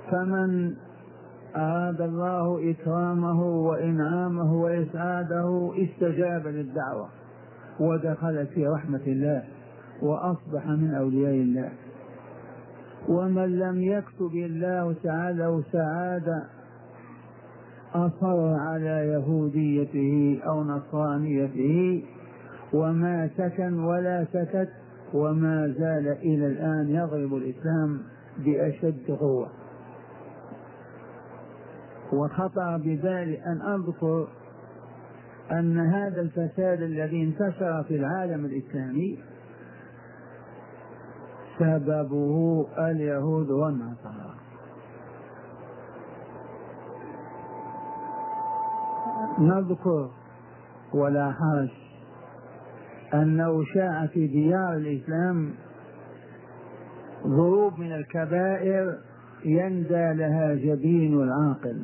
فمن أراد الله إكرامه وإنعامه وإسعاده استجاب للدعوة ودخل في رحمة الله وأصبح من أولياء الله. ومن لم يكتب الله تعالى سعادة أصر على يهوديته أو نصرانيته وما سكن ولا سكت، وما زال إلى الآن يضرب الإسلام بأشد قوة. وخطر ببالي أن أذكر أن هذا الفساد الذي انتشر في العالم الإسلامي سببه اليهود والنصارى. نذكر ولا حرج أنه شاع في ديار الإسلام ضروب من الكبائر يندى لها جبين العاقل: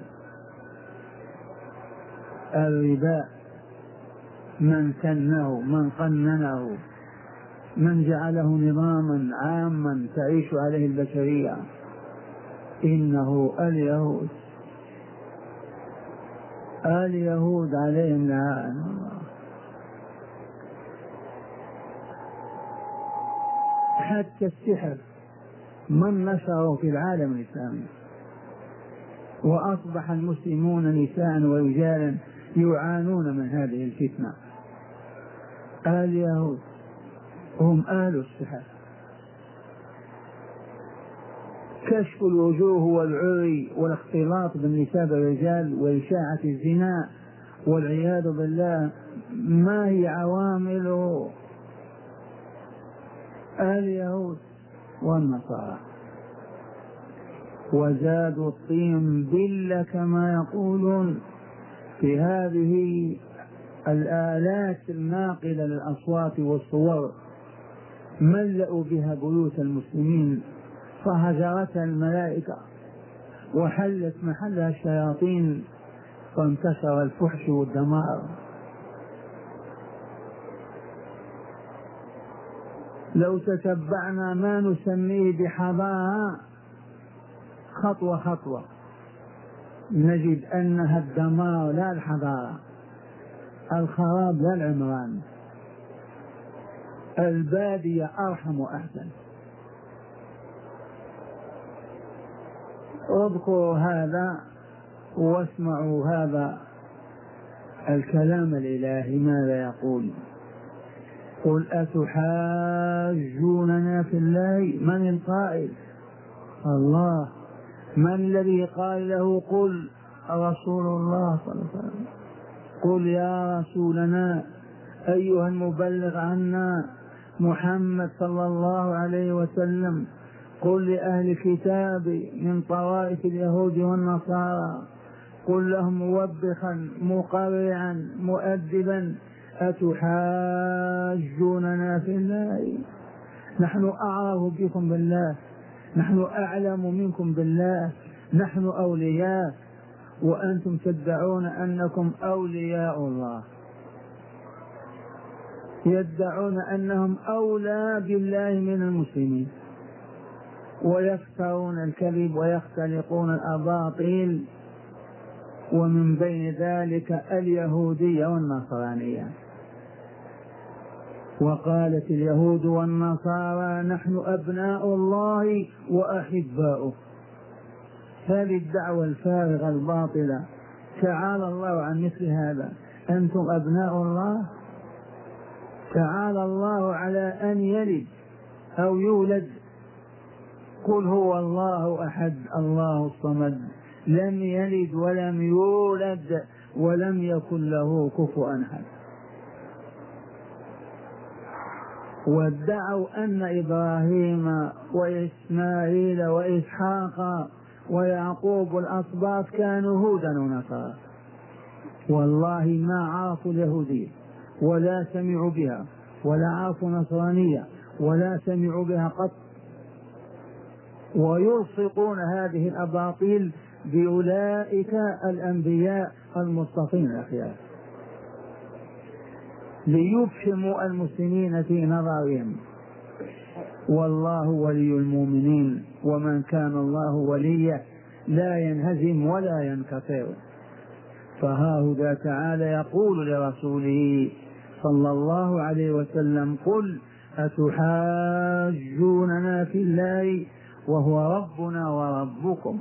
الربا، من سنه، من قننه، من جعله نظاما عاما تعيش عليه البشرية، إنه اليهود. اليهود عليهم لعنة الله. حتى السحر من نشره في العالم الإسلامي، وأصبح المسلمون نساء ورجالا يعانون من هذه الفتنة. اليهود هم أهل السحر. كشف الوجوه والعري والاختلاط بالنساء والرجال وإشاعة الزنا والعياذ بالله ما هي عوامل اليهود والنصارى. وزادوا الطين بلة كما يقولون في هذه الآلات الناقلة للأصوات والصور، ملأوا بها بيوت المسلمين فهجرتها الملائكة وحلت محلها الشياطين فانتشر الفحش والدمار. لو تتبعنا ما نسميه بحضارة خطوة خطوة نجد أنها الدمار لا الحضارة، الخراب لا العمران، البادية أرحم وأحسن. اذكروا هذا واسمعوا هذا الكلام الإلهي ماذا يقول: قل أتحاجوننا في الله. من القائل؟ الله. من الذي قال له قل؟ رسول الله صلى الله عليه وسلم. قل يا رسولنا أيها المبلغ عنا محمد صلى الله عليه وسلم، قل لأهل الكتاب من طوائف اليهود والنصارى، قل لهم موبخا مقرعا مؤدبا: أتحاجوننا في الله؟ نحن أعرف بكم بالله، نحن أعلم منكم بالله، نحن أولياء وأنتم تدعون أنكم أولياء الله، يدعون أنهم أولى بالله من المسلمين، ويفترون الكذب ويختلقون الأباطيل، ومن بين ذلك اليهودية والنصرانية. وقالت اليهود والنصارى نحن أبناء الله وأحباؤه. هذه الدعوة الفارغة الباطلة، تعالى الله عن مثل هذا. أنتم أبناء الله؟ تعالى الله على أن يلد أو يولد. قل هو الله أحد الله الصمد لم يلد ولم يولد ولم يكن له كفوا أحد. وادعوا أن إبراهيم وإسماعيل وإسحاق ويعقوب الأسباط كانوا هودا ونصارى. والله ما عرفوا اليهودية ولا سمعوا بها، ولا عرفوا نصرانية ولا سمعوا بها قط، ويلصقون هذه الأباطيل بأولئك الأنبياء المصطفين الأخيار ليفهموا المسلمين في نظرهم. والله ولي المؤمنين، ومن كان الله وليه لا ينهزم ولا ينكسر. فهاهذا تعالى يقول لرسوله صلى الله عليه وسلم: قل أتحاجوننا في الله وهو ربنا وربكم،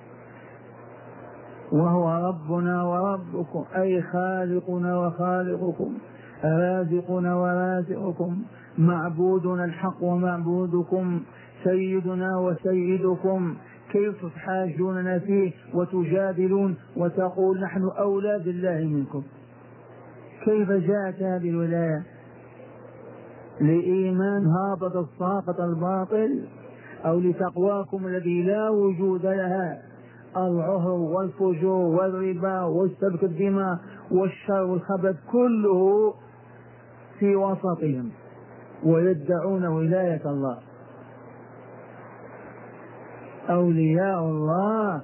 وهو ربنا وربكم أي خالقنا وخالقكم، رازقنا ورازقكم، معبودنا الحق ومعبودكم، سيدنا وسيدكم. كيف تحاجوننا فيه وتجادلون وتقول نحن أولى بالله منكم؟ كيف جاءت هذه الولاية؟ لإيمان هابط الساقط الباطل، أو لتقواكم الذي لا وجود لها، العهر والفجور والربا والسفك الدماء والشر والخبث كله في وسطهم، ويدعون ولاية الله. أولياء الله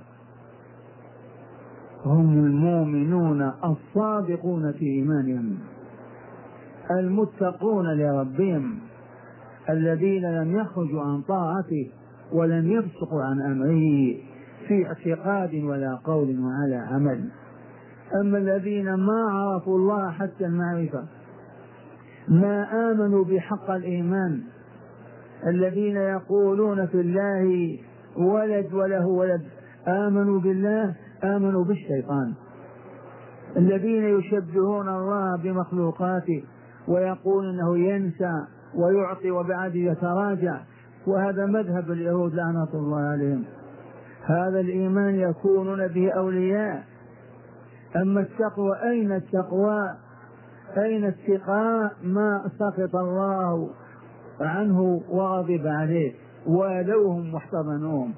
هم المؤمنون الصادقون في إيمانهم، المتقون لربهم، الذين لم يخرجوا عن طاعته ولم يفسقوا عن أمره في اعتقاد ولا قول وعلى عمل. أما الذين ما عرفوا الله حتى المعرفة، ما آمنوا بحق الإيمان، الذين يقولون في الله ولد وله ولد، آمنوا بالله آمنوا بالشيطان. الذين يشبهون الله بمخلوقاته ويقول انه ينسى ويعطي وبعد يتراجع، وهذا مذهب اليهود لعنة الله عليهم. هذا الإيمان يكونون به أولياء. أما التقوى، أين التقوى؟ أين التقاء؟ ما سخط الله عنه وغضب عليه، والوهم واحتضنوهم.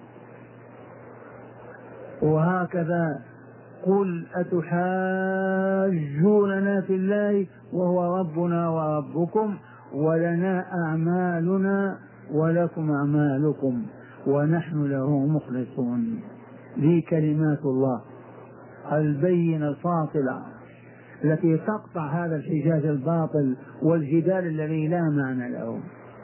وهكذا قل أتحاجوننا في الله وهو ربنا وربكم ولنا أعمالنا ولكم أعمالكم ونحن له مخلصون. ذي كلمات الله البينة الفاصلة التي تقطع هذا الحجاج الباطل والجدال الذي لا معنى له.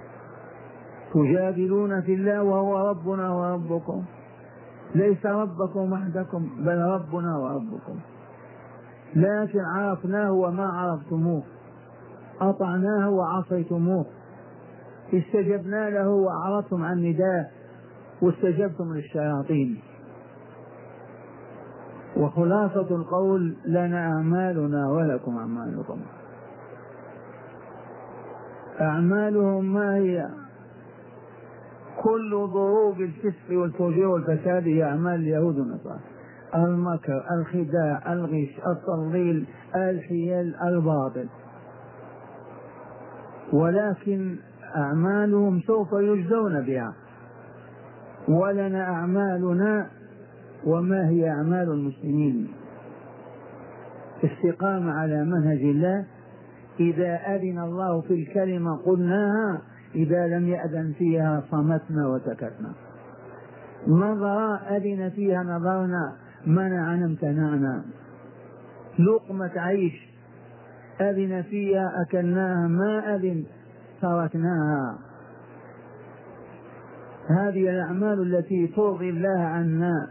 تجادلون في الله وهو ربنا وربكم، ليس ربكم وحدكم بل ربنا وربكم. لكن عرفناه وما عرفتموه، أطعناه وعصيتموه، استجبنا له وأعرضتم عن نداه واستجبتم للشياطين. وخلاصة القول: لنا أعمالنا ولكم أعمالكم. أعمالهم ما هي؟ كل ضروب الفسق والفجور والفساد هي أعمال اليهود والنصارى: المكر، الخداع، الغش، التضليل، الحيل، الباطل. ولكن أعمالهم سوف يجزون بها. ولنا أعمالنا. وما هي أعمال المسلمين؟ استقامة على منهج الله، إذا أذن الله في الكلمة قلناها، إذا لم يأذن فيها صمتنا وسكتنا. نظر أذن فيها نظرنا، منعنا امتنعنا. لقمة عيش أذن فيها أكلناها، ما أذن تركناها. هذه الأعمال التي ترضي الله عنا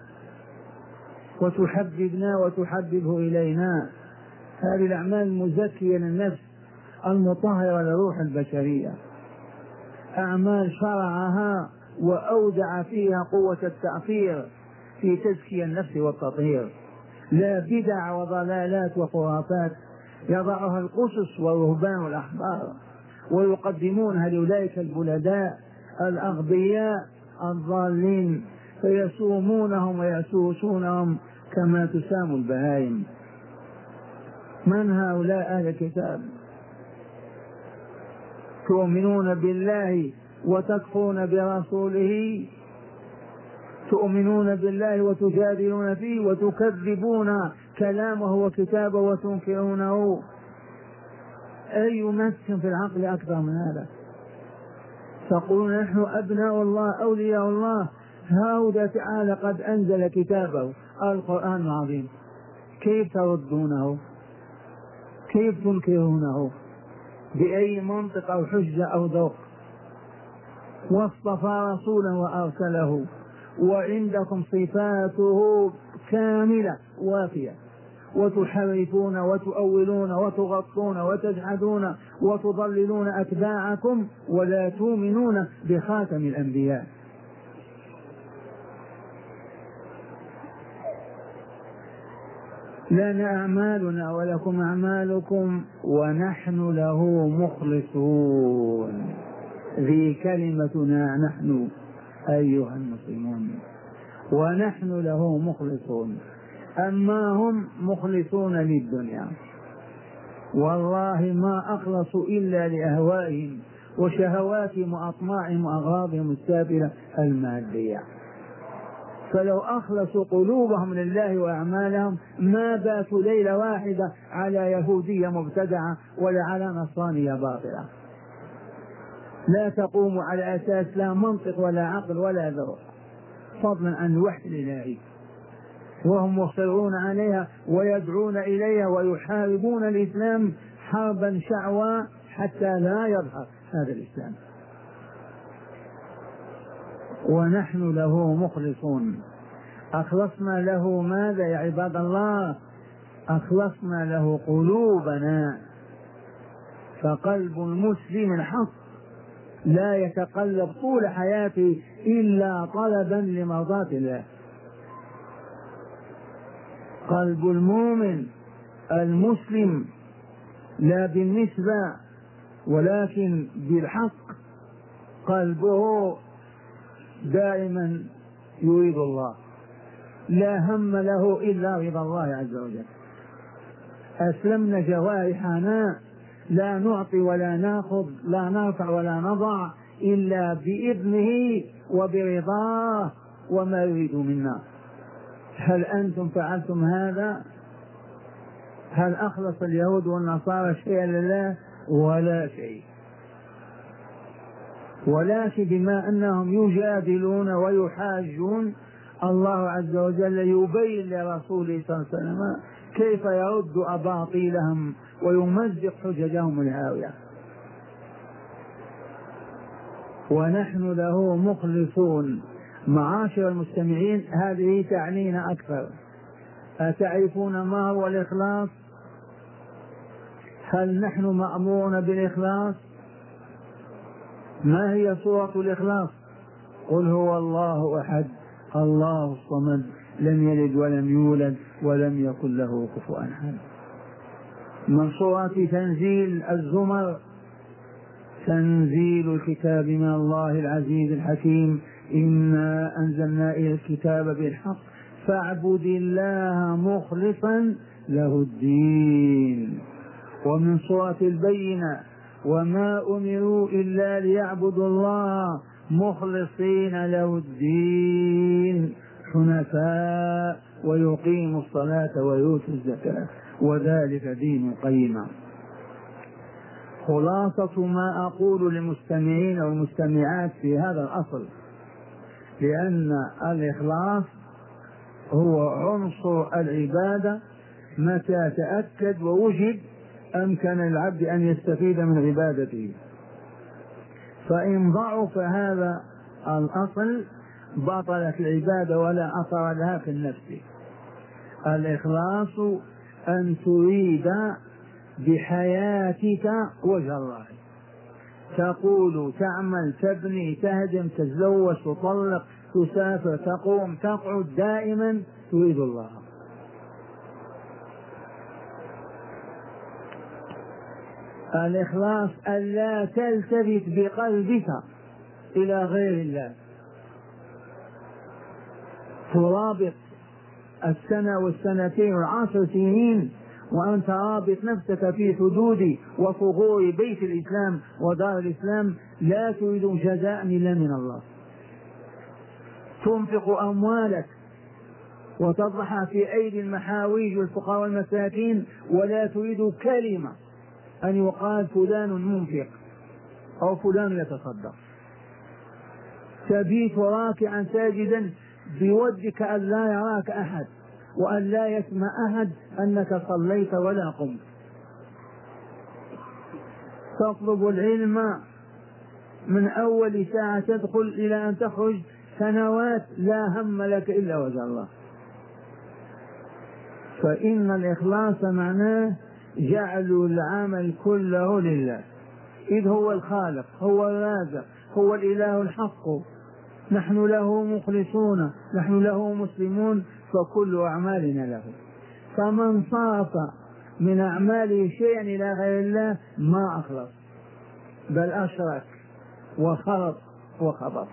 وتحببنا وتحببه إلينا. هذه الأعمال المزكية للنفس المطهرة لروح البشرية، أعمال شرعها وأودع فيها قوة التأثير في تزكية النفس والتطهير، لا بدع وضلالات وخرافات يضعها القسس والرهبان والأحبار ويقدمونها لأولئك البلداء الأغبياء الضالين، فيسومونهم ويسوسونهم كما تسام البهائم. من هؤلاء أهل الكتاب؟ تؤمنون بالله وتكفرون برسوله، تؤمنون بالله وتجادلون فيه وتكذبون كلامه وكتابه وتنكرونه. أي مسكن في العقل أكثر من هذا؟ تقولون نحن أبناء الله أولياء الله. هؤلاء تعالى قد أنزل كتابه القرآن العظيم، كيف تردونه؟ كيف تنكرونه؟ بأي منطق أو حجة أو ذوق؟ واصطفى رسولا وأرسله وعندكم صفاته كاملة وافية، وتحرفون وتؤولون وتغطون وتجحدون وتضللون أتباعكم ولا تؤمنون بخاتم الأنبياء. لنا أعمالنا ولكم أعمالكم ونحن له مخلصون. ذي كلمتنا نحن أيها المسلمون، ونحن له مخلصون. أما هم مخلصون للدنيا، والله ما أخلصوا إلا لأهوائهم وشهواتهم وأطماعهم وأغراضهم السافلة المادية. فلو أخلصوا قلوبهم لله وأعمالهم ما باتوا ليلة واحدة على يهودية مبتدعة ولا على نصرانية باطلة لا تقوم على أساس لا منطق ولا عقل ولا ذوق، فضلا عن الوحي الإلهي، وهم مصرون عليها ويدعون إليها ويحاربون الإسلام حربا شعواء حتى لا يظهر هذا الإسلام. ونحن له مخلصون. أخلصنا له ماذا يا عباد الله؟ أخلصنا له قلوبنا. فقلب المسلم الحق لا يتقلب طول حياته إلا طلبا لمرضاة الله. قلب المؤمن المسلم لا بالنسبة ولكن بالحق، قلبه دائما يريد الله، لا هم له إلا رضا الله عز وجل. أسلمنا جوارحنا لا نعطي ولا ناخذ، لا نرفع ولا نضع إلا بإذنه وبرضاه وما يريد منا. هل أنتم فعلتم هذا؟ هل أخلص اليهود والنصارى شيئا لله؟ ولا شيء. ولكن بما أنهم يجادلون ويحاجون، الله عز وجل يبين لرسوله صلى الله عليه وسلم كيف يرد أباطيلهم ويمزق حججهم الهاوية. ونحن له مخلصون. معاشر المستمعين، هذه تعنينا أكثر. أتعرفون ما هو الإخلاص؟ هل نحن مأمورون بالإخلاص؟ ما هي صورة الإخلاص؟ قل هو الله أحد الله الصمد لم يلد ولم يولد ولم يكن له كفوا أحد. من صورة تنزيل الزمر: تنزيل الكتاب من الله العزيز الحكيم، إنا أنزلنا إلى الكتاب بالحق فاعبد الله مخلصا له الدين. ومن سورة البينة: وما أمروا إلا ليعبدوا الله مخلصين له الدين حنفاء ويقيموا الصلاة ويؤتوا الزكاة وذلك دين القيمة. خلاصة ما أقول للمستمعين والمستمعات في هذا الأصل، لأن الإخلاص هو عنصر العبادة، متى تأكد ووجد أمكن العبد أن يستفيد من عبادته. فإن ضعف هذا الأصل بطلت العبادة ولا أثر لها في النفس. الإخلاص أن تريد بحياتك وجه الله، تقول، تعمل، تبني، تهدم، تتزوج، تطلق، تسافر، تقوم، تقعد، دائما تريد الله. الإخلاص ألا تلتفت بقلبك إلى غير الله، ترابط السنة والسنتين والعشر سنين وأنت رابط نفسك في حدود وثغور بيت الإسلام ودار الإسلام، لا تريد جزاء إلا من الله. تنفق أموالك وتضعها في أيدي المحاويج والفقراء والمساكين ولا تريد كلمة أن يقال فلان منفق أو فلان يتصدق. تبيت راكعا ساجدا بودك أن لا يراك أحد وأن لا يسمع أحد أنك صليت ولا قمت. تطلب العلم من أول ساعة تدخل إلى أن تخرج سنوات لا هم لك إلا وجه الله. فإن الإخلاص معناه جعل العمل كله لله، إذ هو الخالق، هو الرازق، هو الإله الحق، نحن له مخلصون، نحن له مسلمون، فكل أعمالنا له. فمن صرف من أعماله شيئا إلى غير الله ما أخلص، بل أشرك وخلط وخبط.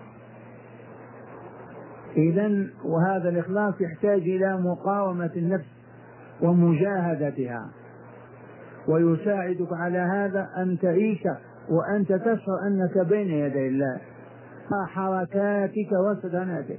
إذن وهذا الإخلاص يحتاج إلى مقاومة النفس ومجاهدتها، ويساعدك على هذا أن تعيش وأنت تشعر أنك بين يدي الله، حركاتك وسكناتك،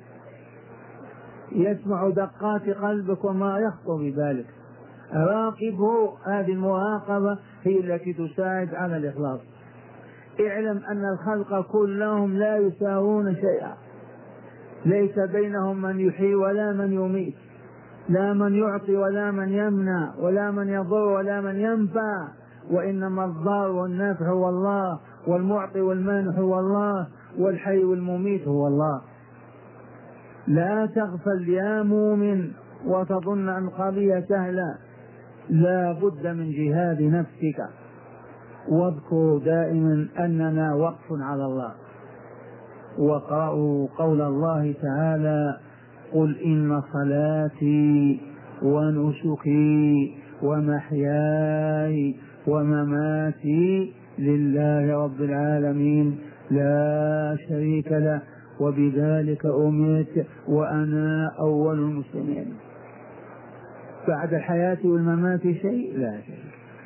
يسمع دقات قلبك وما يخطر ببالك. راقبه، هذه المراقبة هي التي تساعد على الإخلاص. اعلم أن الخلق كلهم لا يساوون شيئا، ليس بينهم من يحيي ولا من يميت، لا من يعطي ولا من يمنع، ولا من يضر ولا من ينفع، وإنما الضار والنافع هو الله، والمعطي والمانح هو الله، والحي والمميت هو الله. لا تغفل يا مؤمن وتظن أن قضية سهلة، لا بد من جهاد نفسك. واذكروا دائما أننا وقف على الله. وقرأوا قول الله تعالى: قل إن صلاتي ونسكي ومحياي ومماتي لله رب العالمين لا شريك له وبذلك أمرت وأنا أول المسلمين. بعد الحياة والممات شيء؟ لا شيء.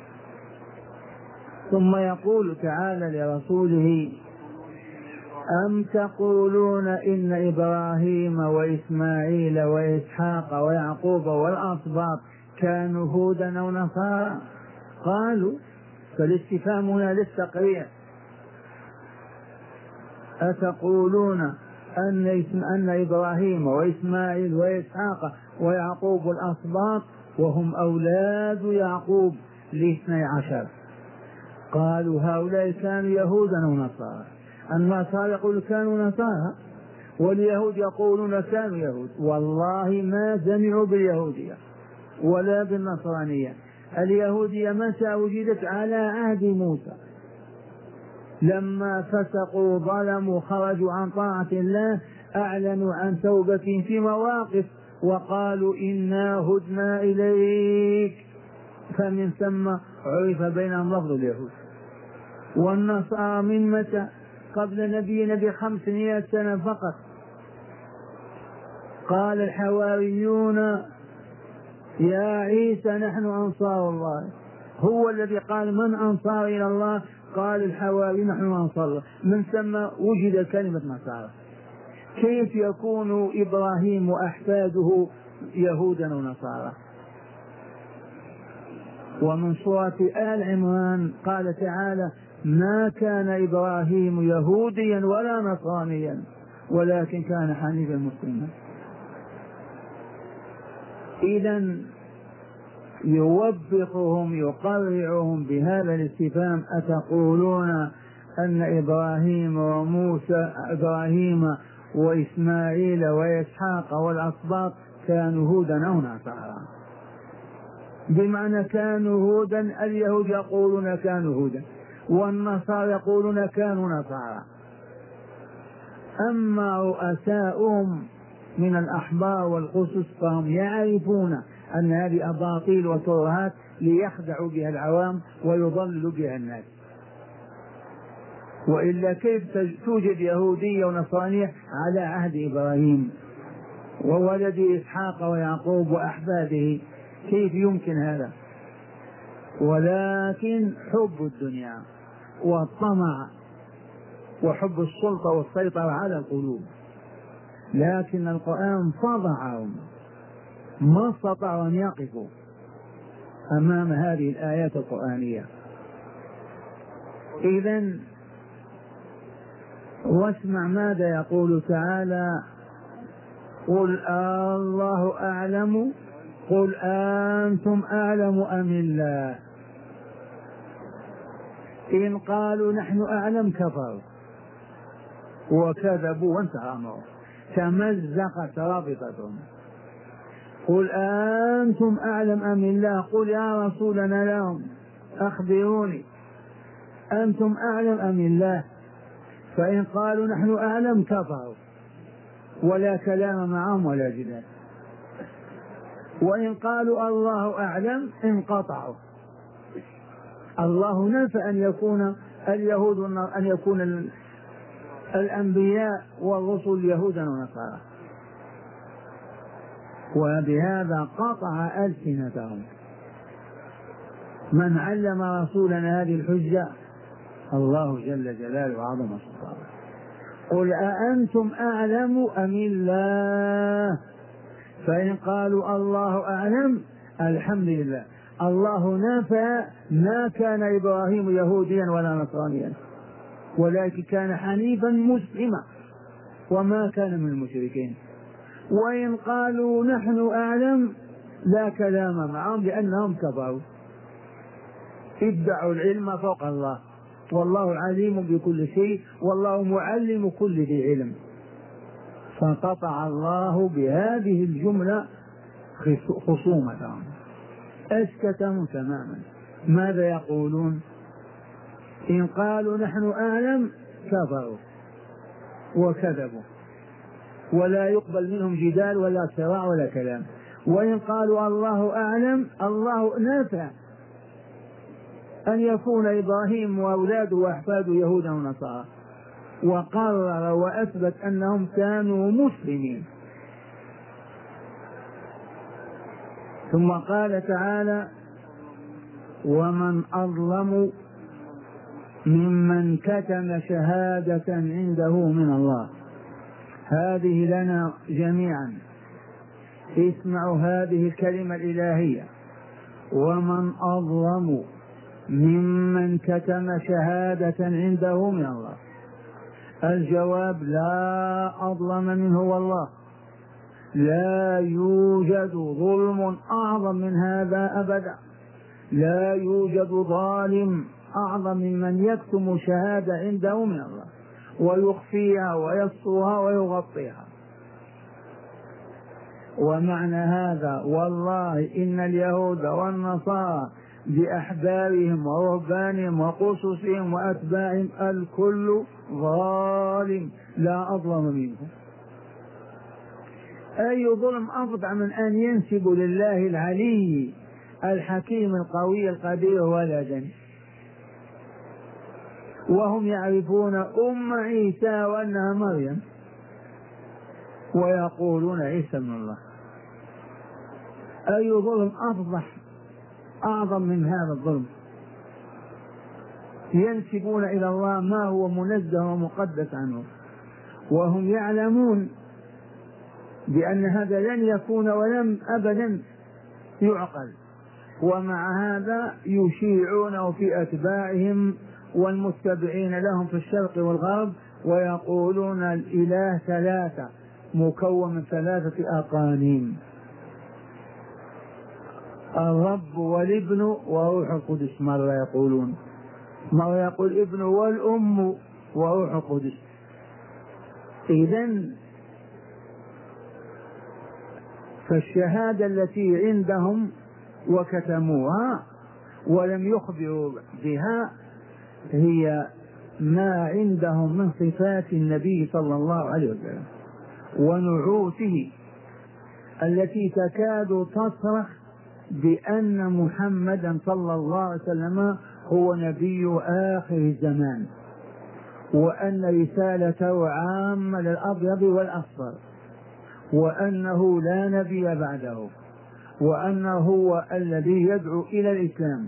ثم يقول تعالى لرسوله: أم تقولون إن إبراهيم وإسماعيل وإسحاق ويعقوب والأسباط كانوا هودا أو نصارى؟ قالوا، فالاستفهام هنا للتقريع. أتقولون أن إبراهيم وإسماعيل وإسحاق ويعقوب الأسباط وهم أولاد يعقوب ل12، قالوا هؤلاء كانوا يهودا ونصارى. النصارى يقولون كانوا نصارى، واليهود يقولون كانوا يهود. والله ما سمعوا باليهودية ولا بالنصرانية. اليهودية متى وجدت؟ على عهد موسى، لما فسقوا ظلموا خرجوا عن طاعة الله أعلنوا عن توبة في مواقف وقالوا إنا هدنا إليك، فمن ثم عرف بينهم لفظ اليهود. والنصارى من متى؟ قبل نبينا ب500 سنة فقط. قال الحواريون يا عيسى نحن أنصار الله، هو الذي قال من أنصار إلى الله؟ قال الحواري نحن أنصار الله، من ثم وجد كلمة نصارى. كيف يكون إبراهيم وأحفاده يهودا ونصارى؟ ومن سورة آل عمران قال تعالى: ما كان إبراهيم يهوديا ولا نصرانيا ولكن كان حنيفا مسلما. إذن يوبخهم يقرعهم بهذا الاستفهام: أتقولون أن إبراهيم وإسماعيل وإسحاق والأسباط كانوا هودا أو نصارى؟ بمعنى كانوا هودا، اليهود يقولون كانوا هودا والنصارى يقولون كانوا نصارى. أما رؤساؤهم من الأحبار والقسس فهم يعرفون أن هذه أباطيل وترهات ليخدعوا بها العوام ويضللوا بها الناس. وإلا كيف توجد يهودية ونصرانية على عهد إبراهيم وولد إسحاق ويعقوب وأحفاده؟ كيف يمكن هذا؟ ولكن حب الدنيا والطمع وحب السلطة والسيطرة على القلوب. لكن القرآن فضحهم، ما استطاعوا أن يقفوا أمام هذه الآيات القرآنية. إذن واسمع ماذا يقول تعالى: قل الله أعلم قل أنتم أعلم أم الله. إن قالوا نحن أعلم كفروا وكذبوا وانتهى أمرهم. تمزقت رابطتهم. قل أنتم أعلم أم الله؟ قل يا رسولنا لهم أخبروني أنتم أعلم أم الله؟ فإن قالوا نحن أعلم كفروا ولا كلام معهم ولا جدال، وإن قالوا الله أعلم انقطعوا. الله نفى أن يكون اليهود أن يكون الأنبياء والرسل يهودا ونصارى، وبهذا قطع ألسنتهم. من علم رسولنا هذه الحجة؟ الله جل جلاله وعظم سلطانه. قل أأنتم أعلم أم الله؟ فإن قالوا الله أعلم الحمد لله. الله نفى ما كان إبراهيم يهوديا ولا نصرانيا، ولكن كان حنيفا مسلما وما كان من المشركين. وإن قالوا نحن أعلم لا كلام معهم لأنهم كفروا، ادعوا العلم فوق الله، والله عليم بكل شيء والله معلم كل ذي علم. فقطع الله بهذه الجملة خصومتهم، أسكتهم تماما. ماذا يقولون؟ إن قالوا نحن أعلم كفروا وكذبوا، ولا يقبل منهم جدال ولا صراع ولا كلام. وإن قالوا الله أعلم، الله نفى أن يكون إبراهيم وأولاده وأحفاده يهودا ونصارى، وقرر وأثبت أنهم كانوا مسلمين. ثم قال تعالى: ومن أظلم ممن كتم شهادة عنده من الله. هذه لنا جميعا، اسمعوا هذه الكلمة الإلهية: ومن أظلم ممن كتم شهادة عنده من الله. الجواب: لا أظلم منه والله، لا يوجد ظلم أعظم من هذا أبدا، لا يوجد ظالم أعظم ممن يكتم شهادة عنده من الله ويخفيها ويسطوها ويغطيها. ومعنى هذا: والله إن اليهود والنصارى بأحبارهم ورهبانهم وقصصهم وأتباعهم الكل ظالم، لا أظلم منهم. أي ظلم أفظع من أن ينسب لله العلي الحكيم القوي القدير ولدا، وهم يعرفون أم عيسى وأنها مريم ويقولون عيسى ابن الله. أي ظلم أفضح أعظم من هذا الظلم؟ ينسبون إلى الله ما هو منزه ومقدس عنه، وهم يعلمون بأن هذا لن يكون ولم أبدا يعقل، ومع هذا يشيعونه في أتباعهم والمتبعين لهم في الشرق والغرب، ويقولون الإله ثلاثة مكون من ثلاثة أقانيم: الرب والابن وروح القدس. مرة يقولون، مرة يقول ابن والأم وروح القدس. إذن فالشهادة التي عندهم وكتموها ولم يخبروا بها هي ما عندهم من صفات النبي صلى الله عليه وسلم ونعوته التي تكاد تصرخ بأن محمدا صلى الله عليه وسلم هو نبي آخر الزمان، وأن رسالته عامة للأبيض والأصفر، وأنه لا نبي بعده، وأنه هو الذي يدعو إلى الإسلام.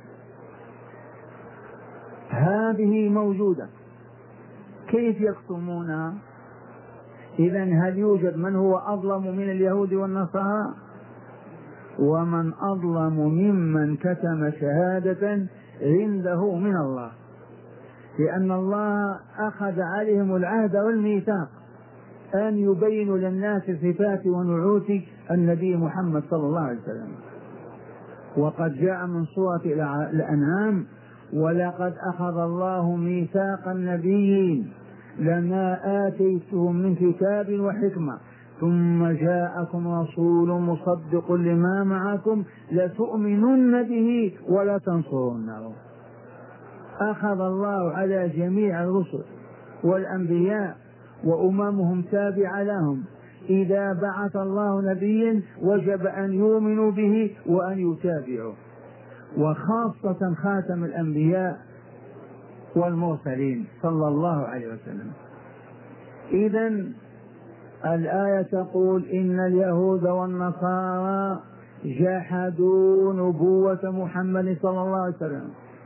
هذه موجودة، كيف يكتمونها؟ إذن هل يوجد من هو أظلم من اليهود والنصارى؟ ومن أظلم ممن كتم شهادة عنده من الله، لأن الله أخذ عليهم العهد والميثاق أن يبينوا للناس صفات ونعوت النبي محمد صلى الله عليه وسلم. وقد جاء من سورة الأنعام: ولقد أخذ الله ميثاق النبيين لما آتيتهم من كتاب وحكمة ثم جاءكم رسول مصدق لما معكم لتؤمنن به ولتنصرنه. أخذ الله على جميع الرسل والأنبياء وأممهم تابعة لهم، إذا بعث الله نبيا وجب أن يؤمنوا به وأن يتابعوا، وخاصة خاتم الأنبياء والمرسلين صلى الله عليه وسلم. إذن الآية تقول إن اليهود والنصارى جحدوا نبوة محمد صلى الله عليه وسلم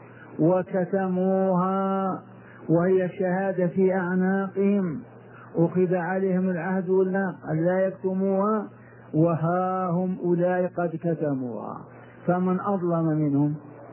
وكتموها، وهي الشهادة في أعناقهم، أخذ عليهم العهد أن لا يكتموها، وها هم أولئك قد كتموها، فمن أظلم منهم؟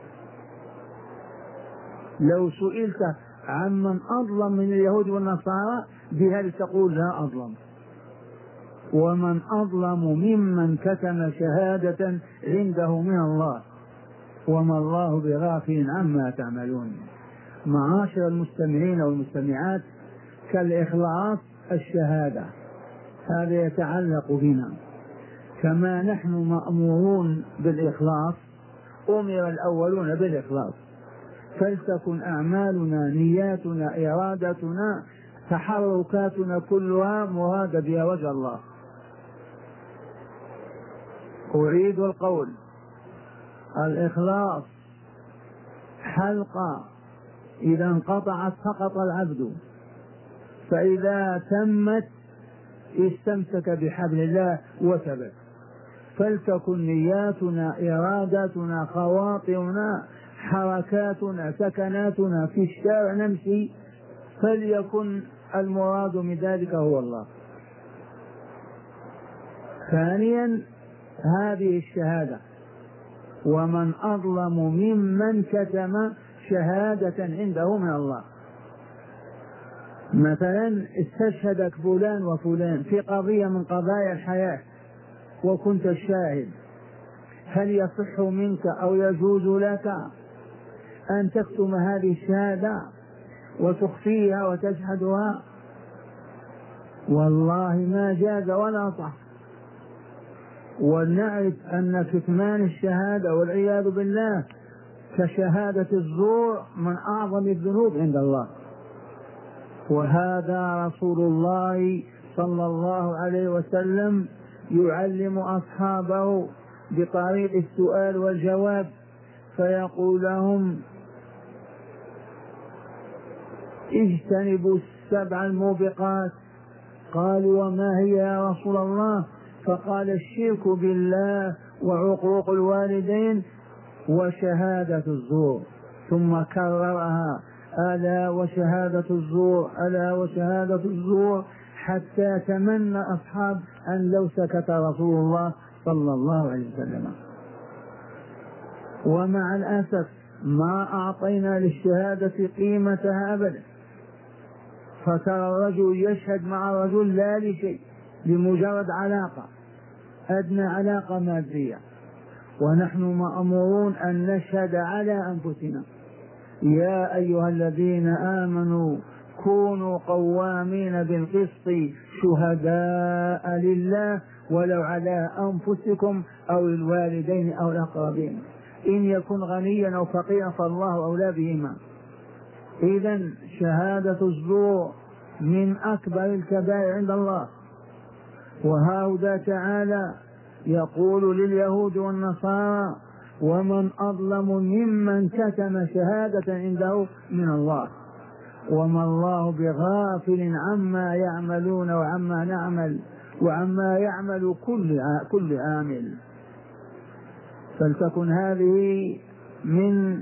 لو سئلت عمن أظلم من اليهود والنصارى بهل تقول لا أظلم. ومن أظلم ممن كتم شهادة عنده من الله، وما الله بغافل عما تعملون. معاشر المستمعين والمستمعات، كالإخلاص الشهادة، هذا يتعلق بنا. كما نحن مأمورون بالإخلاص، أمر الأولون بالإخلاص، فلتكن أعمالنا، نياتنا، إرادتنا، تحركاتنا كلها مراد بها وجه الله. أريد القول الإخلاص حلقة إذا انقطعت سقط العبد، فإذا تمت استمسك بحبل الله وثبت. فلتكن نياتنا، إراداتنا، خواطرنا، حركاتنا، سكناتنا، في الشارع نمشي فليكن المراد من ذلك هو الله. ثانيا هذه الشهادة، ومن أظلم ممن كتم شهادة عنده من الله. مثلا استشهدك فلان وفلان في قضية من قضايا الحياة وكنت الشاهد، هل يصح منك أو يجوز لك أن تكتم هذه الشهادة وتخفيها وتشهدها؟ والله ما جاز ولا صح. ونعرف أن كتمان الشهادة والعياذ بالله كشهادة الزور من أعظم الذنوب عند الله. وهذا رسول الله صلى الله عليه وسلم يعلم أصحابه بطريق السؤال والجواب، فيقول لهم اجتنبوا السبع الموبقات. قالوا وما هي يا رسول الله؟ فقال الشرك بالله وعقوق الوالدين وشهادة الزور، ثم كررها ألا وشهادة الزور، ألا وشهادة الزور، حتى تمنى أصحاب أن لو سكت رسول الله صلى الله عليه وسلم. ومع الأسف ما أعطينا للشهادة قيمتها أبدا، فترى الرجل يشهد مع الرجل لا لشيء، لمجرد علاقة، أدنى علاقة مادية، ونحن مأمورون أن نشهد على أنفسنا. يا أيها الذين آمنوا كونوا قوامين بالقسط شهداء لله ولو على أنفسكم أو الوالدين أو الأقربين، إن يكن غنيا أو فقيرا فالله أولى بهما. إذن شهادة الزور من أكبر الكبائر عند الله. وهذا تعالى يقول لليهود والنصارى ومن أظلم ممن كتم شهادة عنده من الله، وما الله بغافل عما يعملون وعما نعمل وعما يعمل كل عامل. فلتكن هذه من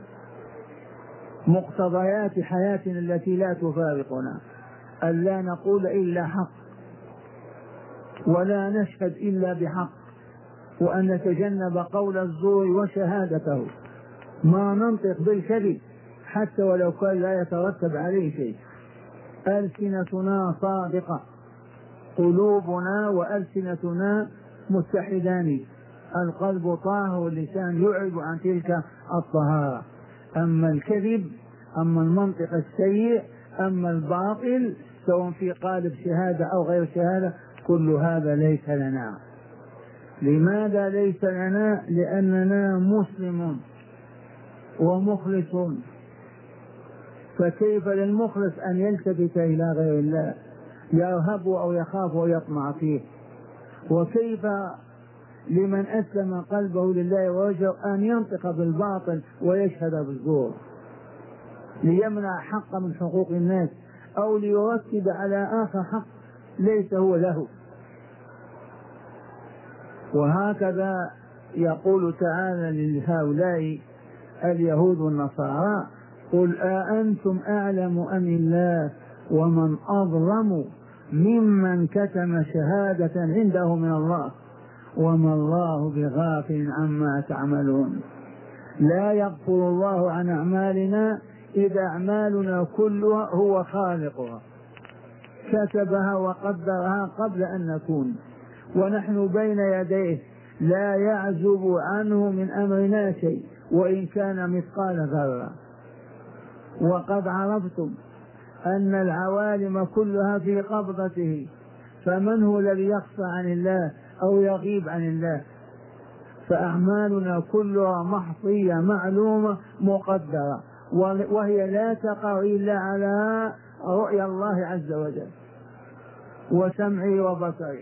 مقتضيات حياتنا التي لا تفارقنا، أن لا نقول إلا حق ولا نشهد إلا بحق، وأن نتجنب قول الزور وشهادته، ما ننطق بالكذب حتى ولو كان لا يترتب عليه شيء. ألسنتنا صادقة، قلوبنا وألسنتنا متحدان، القلب طاهر واللسان يعرض عن تلك الطهارة. أما الكذب، أما المنطق السيء، أما الباطل سواء في قالب شهادة أو غير شهادة كل هذا ليس لنا. لماذا ليس لنا؟ لأننا مسلم ومخلص، فكيف للمخلص أن يلتفت إلى غير الله يرهب أو يخاف أو يطمع فيه؟ وكيف لمن أسلم قلبه لله ووجهه أن ينطق بالباطل ويشهد بالزور ليمنع حق من حقوق الناس أو ليرتب على آخر حق ليس هو له؟ وهكذا يقول تعالى لهؤلاء اليهود والنصارى: قل أأنتم أعلم أم الله ومن أظلم ممن كتم شهادة عنده من الله وما الله بغافل عما تعملون. لا يغفر الله عن أعمالنا إذا أعمالنا كلها هو خالقها، كتبها وقدرها قبل أن نكون، ونحن بين يديه لا يعزب عنه من أمرنا شيء وإن كان مثقال ذرة. وقد عرفتم أن العوالم كلها في قبضته، فمن هو الذي يخفى عن الله أو يغيب عن الله؟ فأعمالنا كلها محصية معلومة مقدرة، وهي لا تقع إلا على رؤيا الله عز وجل وسمعه وبصره.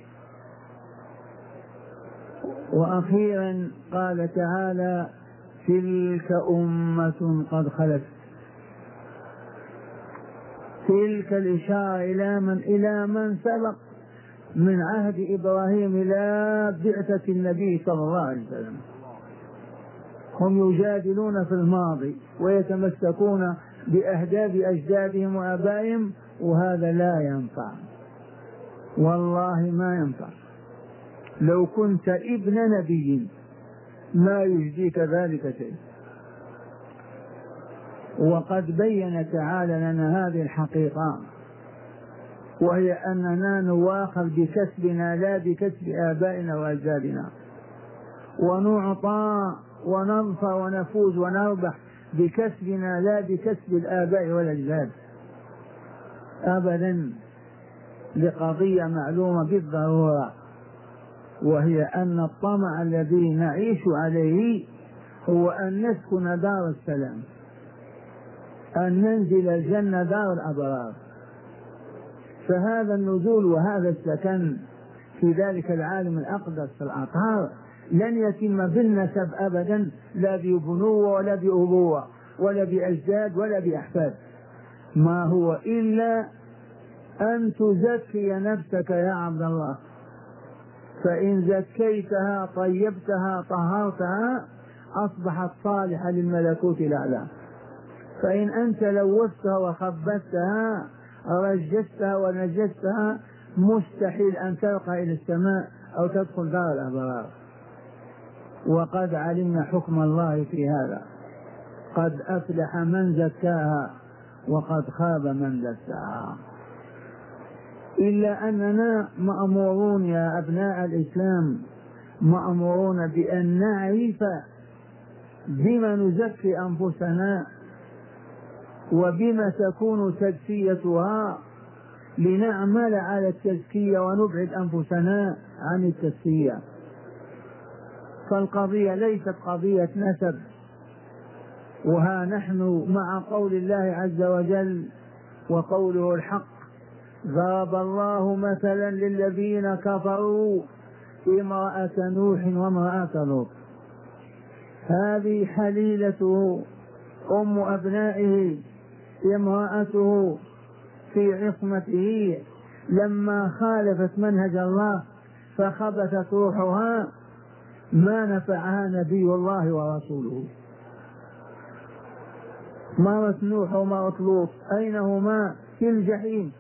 وأخيرا قال تعالى: تلك أمة قد خلت. تلك الإشارة إلى من سبق من عهد إبراهيم إلى بعثة النبي صلى الله عليه وسلم. هم يجادلون في الماضي ويتمسكون بأهداف أجدادهم وآبائهم، وهذا لا ينفع، والله ما ينفع. لو كنت ابن نبي ما يجديك ذلك شيء. وقد بين تعالى لنا هذه الحقيقة، وهي أننا نواخذ بكسبنا لا بكسب آبائنا وأجدادنا، ونعطى ونظفر ونفوز ونربح بكسبنا لا بكسب الآباء والأجداد أبدا، لقضية معلومة بالضرورة، وهي أن الطمع الذي نعيش عليه هو أن نسكن دار السلام، أن ننزل الجنة دار الأبرار. فهذا النزول وهذا السكن في ذلك العالم الأقدس في الأطهار لن يتم بالنسب أبدا، لا ببنوة ولا بأبوة ولا بأجداد ولا بأحفاد، ما هو إلا أن تزكي نفسك يا عبد الله، فإن زكيتها طيبتها طهرتها أصبحت صالحة للملكوت الأعلى. فإن أنت لوثتها وخبثتها رجستها ونجستها مستحيل أن ترقى إلى السماء أو تدخل دار الأبرار. وقد علمنا حكم الله في هذا: قد أفلح من زكاها وقد خاب من دساها. إلا أننا مأمورون يا أبناء الإسلام، مأمورون بأن نعرف بما نزكي أنفسنا وبما تكون تزكيتها، لنعمل على التزكية ونبعد أنفسنا عن التزكية. فالقضية ليست قضية نسب. وها نحن مع قول الله عز وجل وقوله الحق: ضرب الله مثلا للذين كفروا امرأة نوح وامرأة لوط. هذه حليلته أم أبنائه، امرأته في عصمته، لما خالفت منهج الله فخبثت روحها ما نفعها نبي الله ورسوله. مرت نوح ومرت لوط أين هما؟ في الجحيم.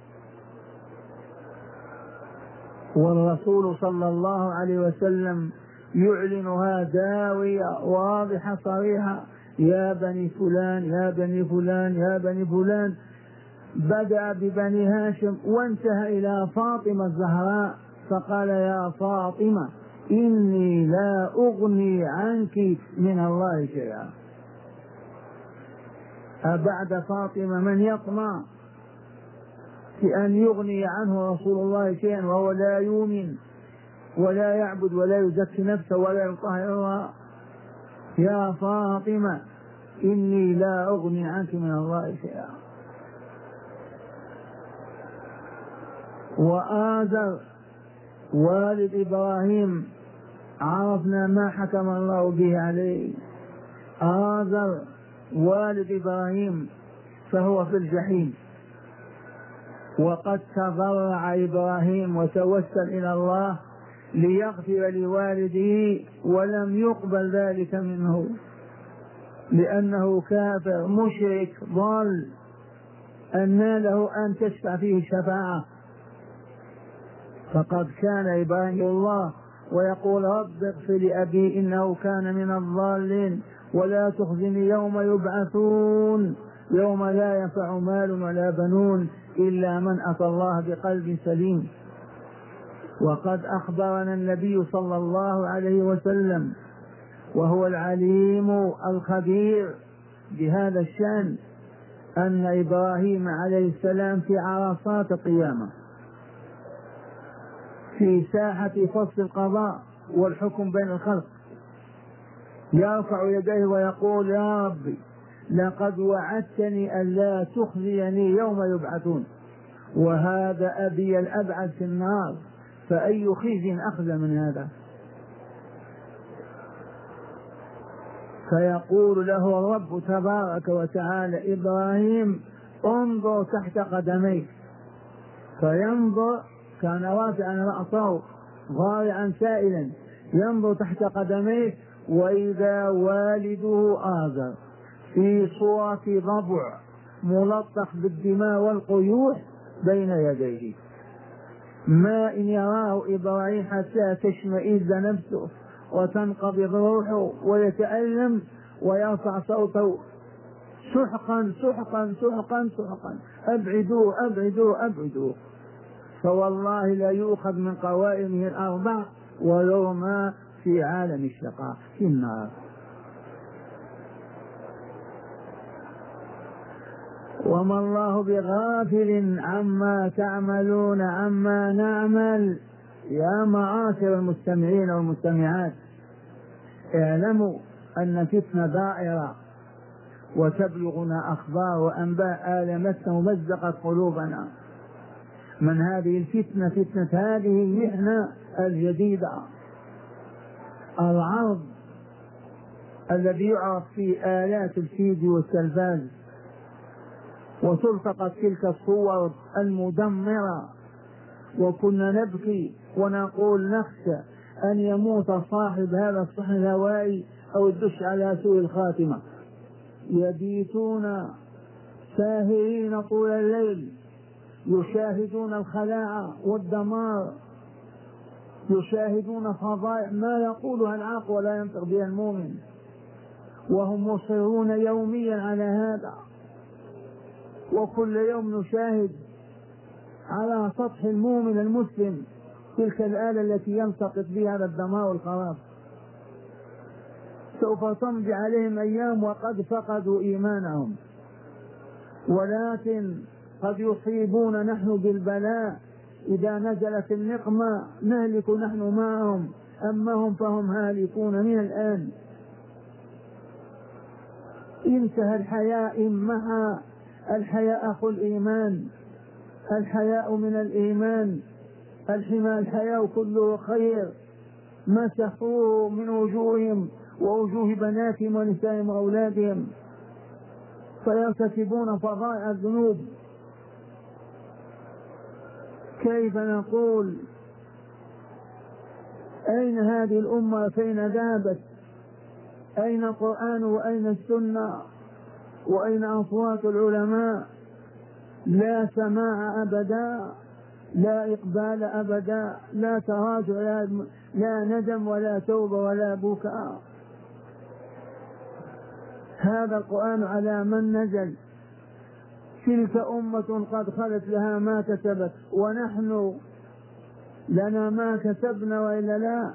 والرسول صلى الله عليه وسلم يعلنها داوية واضحة صريحة: يا بني فلان يا بني فلان يا بني فلان. بدأ ببني هاشم وانتهى إلى فاطمة الزهراء فقال: يا فاطمة إني لا أغني عنك من الله شيئا. أبعد فاطمة من يطمع بأن يغني عنه رسول الله شيئا وهو لا يؤمن ولا يعبد ولا يزكي نفسه ولا يطهرها. يا فاطمة إني لا أغني عنك من الله شيئا. وآزر والد إبراهيم عرفنا ما حكم الله به عليه. آزر والد إبراهيم فهو في الجحيم، وقد تضرع إبراهيم وتوسل إلى الله ليغفر لوالده ولم يقبل ذلك منه لأنه كافر مشرك ضال، أن له أن تشفع فيه شفاعة. فقد كان إبراهيم الله ويقول رب اغفر لأبي إنه كان من الضالين ولا تخزني يوم يبعثون يوم لا ينفع مال ولا بنون إلا من أتى الله بقلب سليم. وقد أخبرنا النبي صلى الله عليه وسلم وهو العليم الخبير بهذا الشأن أن إبراهيم عليه السلام في عرصات القيامة في ساحة فصل القضاء والحكم بين الخلق يرفع يديه ويقول يا ربي لقد وعدتني ألا تخزيني يوم يبعثون وهذا أبي الأبعد في النار، فأي خزي أخزى من هذا؟ فيقول له الرب تبارك وتعالى إبراهيم انظر تحت قدميك، فينظر كان رافعا رأسه ضارعا سائلا ينظر تحت قدميه وإذا والده آزر في صورة ضبع ملطخ بالدماء والقيوح بين يديه. ما إن يراه إبراهيم حتى تشمئز نفسه وتنقبض روحه ويتألم ويرفع صوته سحقا سحقا سحقا سحقا أبعدوه أبعدوه أبعدوه. فوالله لا يؤخذ من قوائمه الأربع ولو ما في عالم الشقاء في النار. وما الله بغافل عما تعملون عما نعمل. يا معاشر المستمعين والمستمعات اعلموا أن فتنة دائرة وتبلغنا أخبار وأنباء آلمتنا ومزقت قلوبنا. من هذه الفتنة فتنة هذه المحنة الجديدة، العرض الذي يعرض في آلات الفيديو والتلفاز وتلتقط تلك الصور المدمرة وكنا نبكي ونقول نخشى أن يموت صاحب هذا الصحن الهوائي أو الدش على سوء الخاتمة. يبيتون ساهرين طول الليل يشاهدون الخلاعة والدمار، يشاهدون فضائح ما يقولها العاقل ولا ينطق بها المؤمن، وهم مصرون يوميا على هذا. وكل يوم نشاهد على سطح المؤمن المسلم تلك الآلة التي يلتقط بها هذا الدمار والخراب. سوف تمضي عليهم أيام وقد فقدوا إيمانهم، ولكن قد يصيبون نحن بالبلاء إذا نزلت النقمة نهلك نحن معهم، أما هم فهم هالكون من الآن. انتهى الحياء مع الحياء أخو الإيمان، الحياء من الإيمان، الحياء كله خير. مسحوه من وجوههم ووجوه بناتهم ونسائهم وأولادهم فيرتكبون فظائع الذنوب. كيف نقول أين هذه الأمة؟ فين ذهبت؟ أين القرآن وأين السنة وأين أصوات العلماء؟ لا سماع أبدا، لا إقبال أبدا، لا تراجع، لا ندم ولا توبة ولا بكاء. هذا القرآن على من نزل؟ تلك أمة قد خلت لها ما كسبت ونحن لنا ما كسبنا وإلا لا.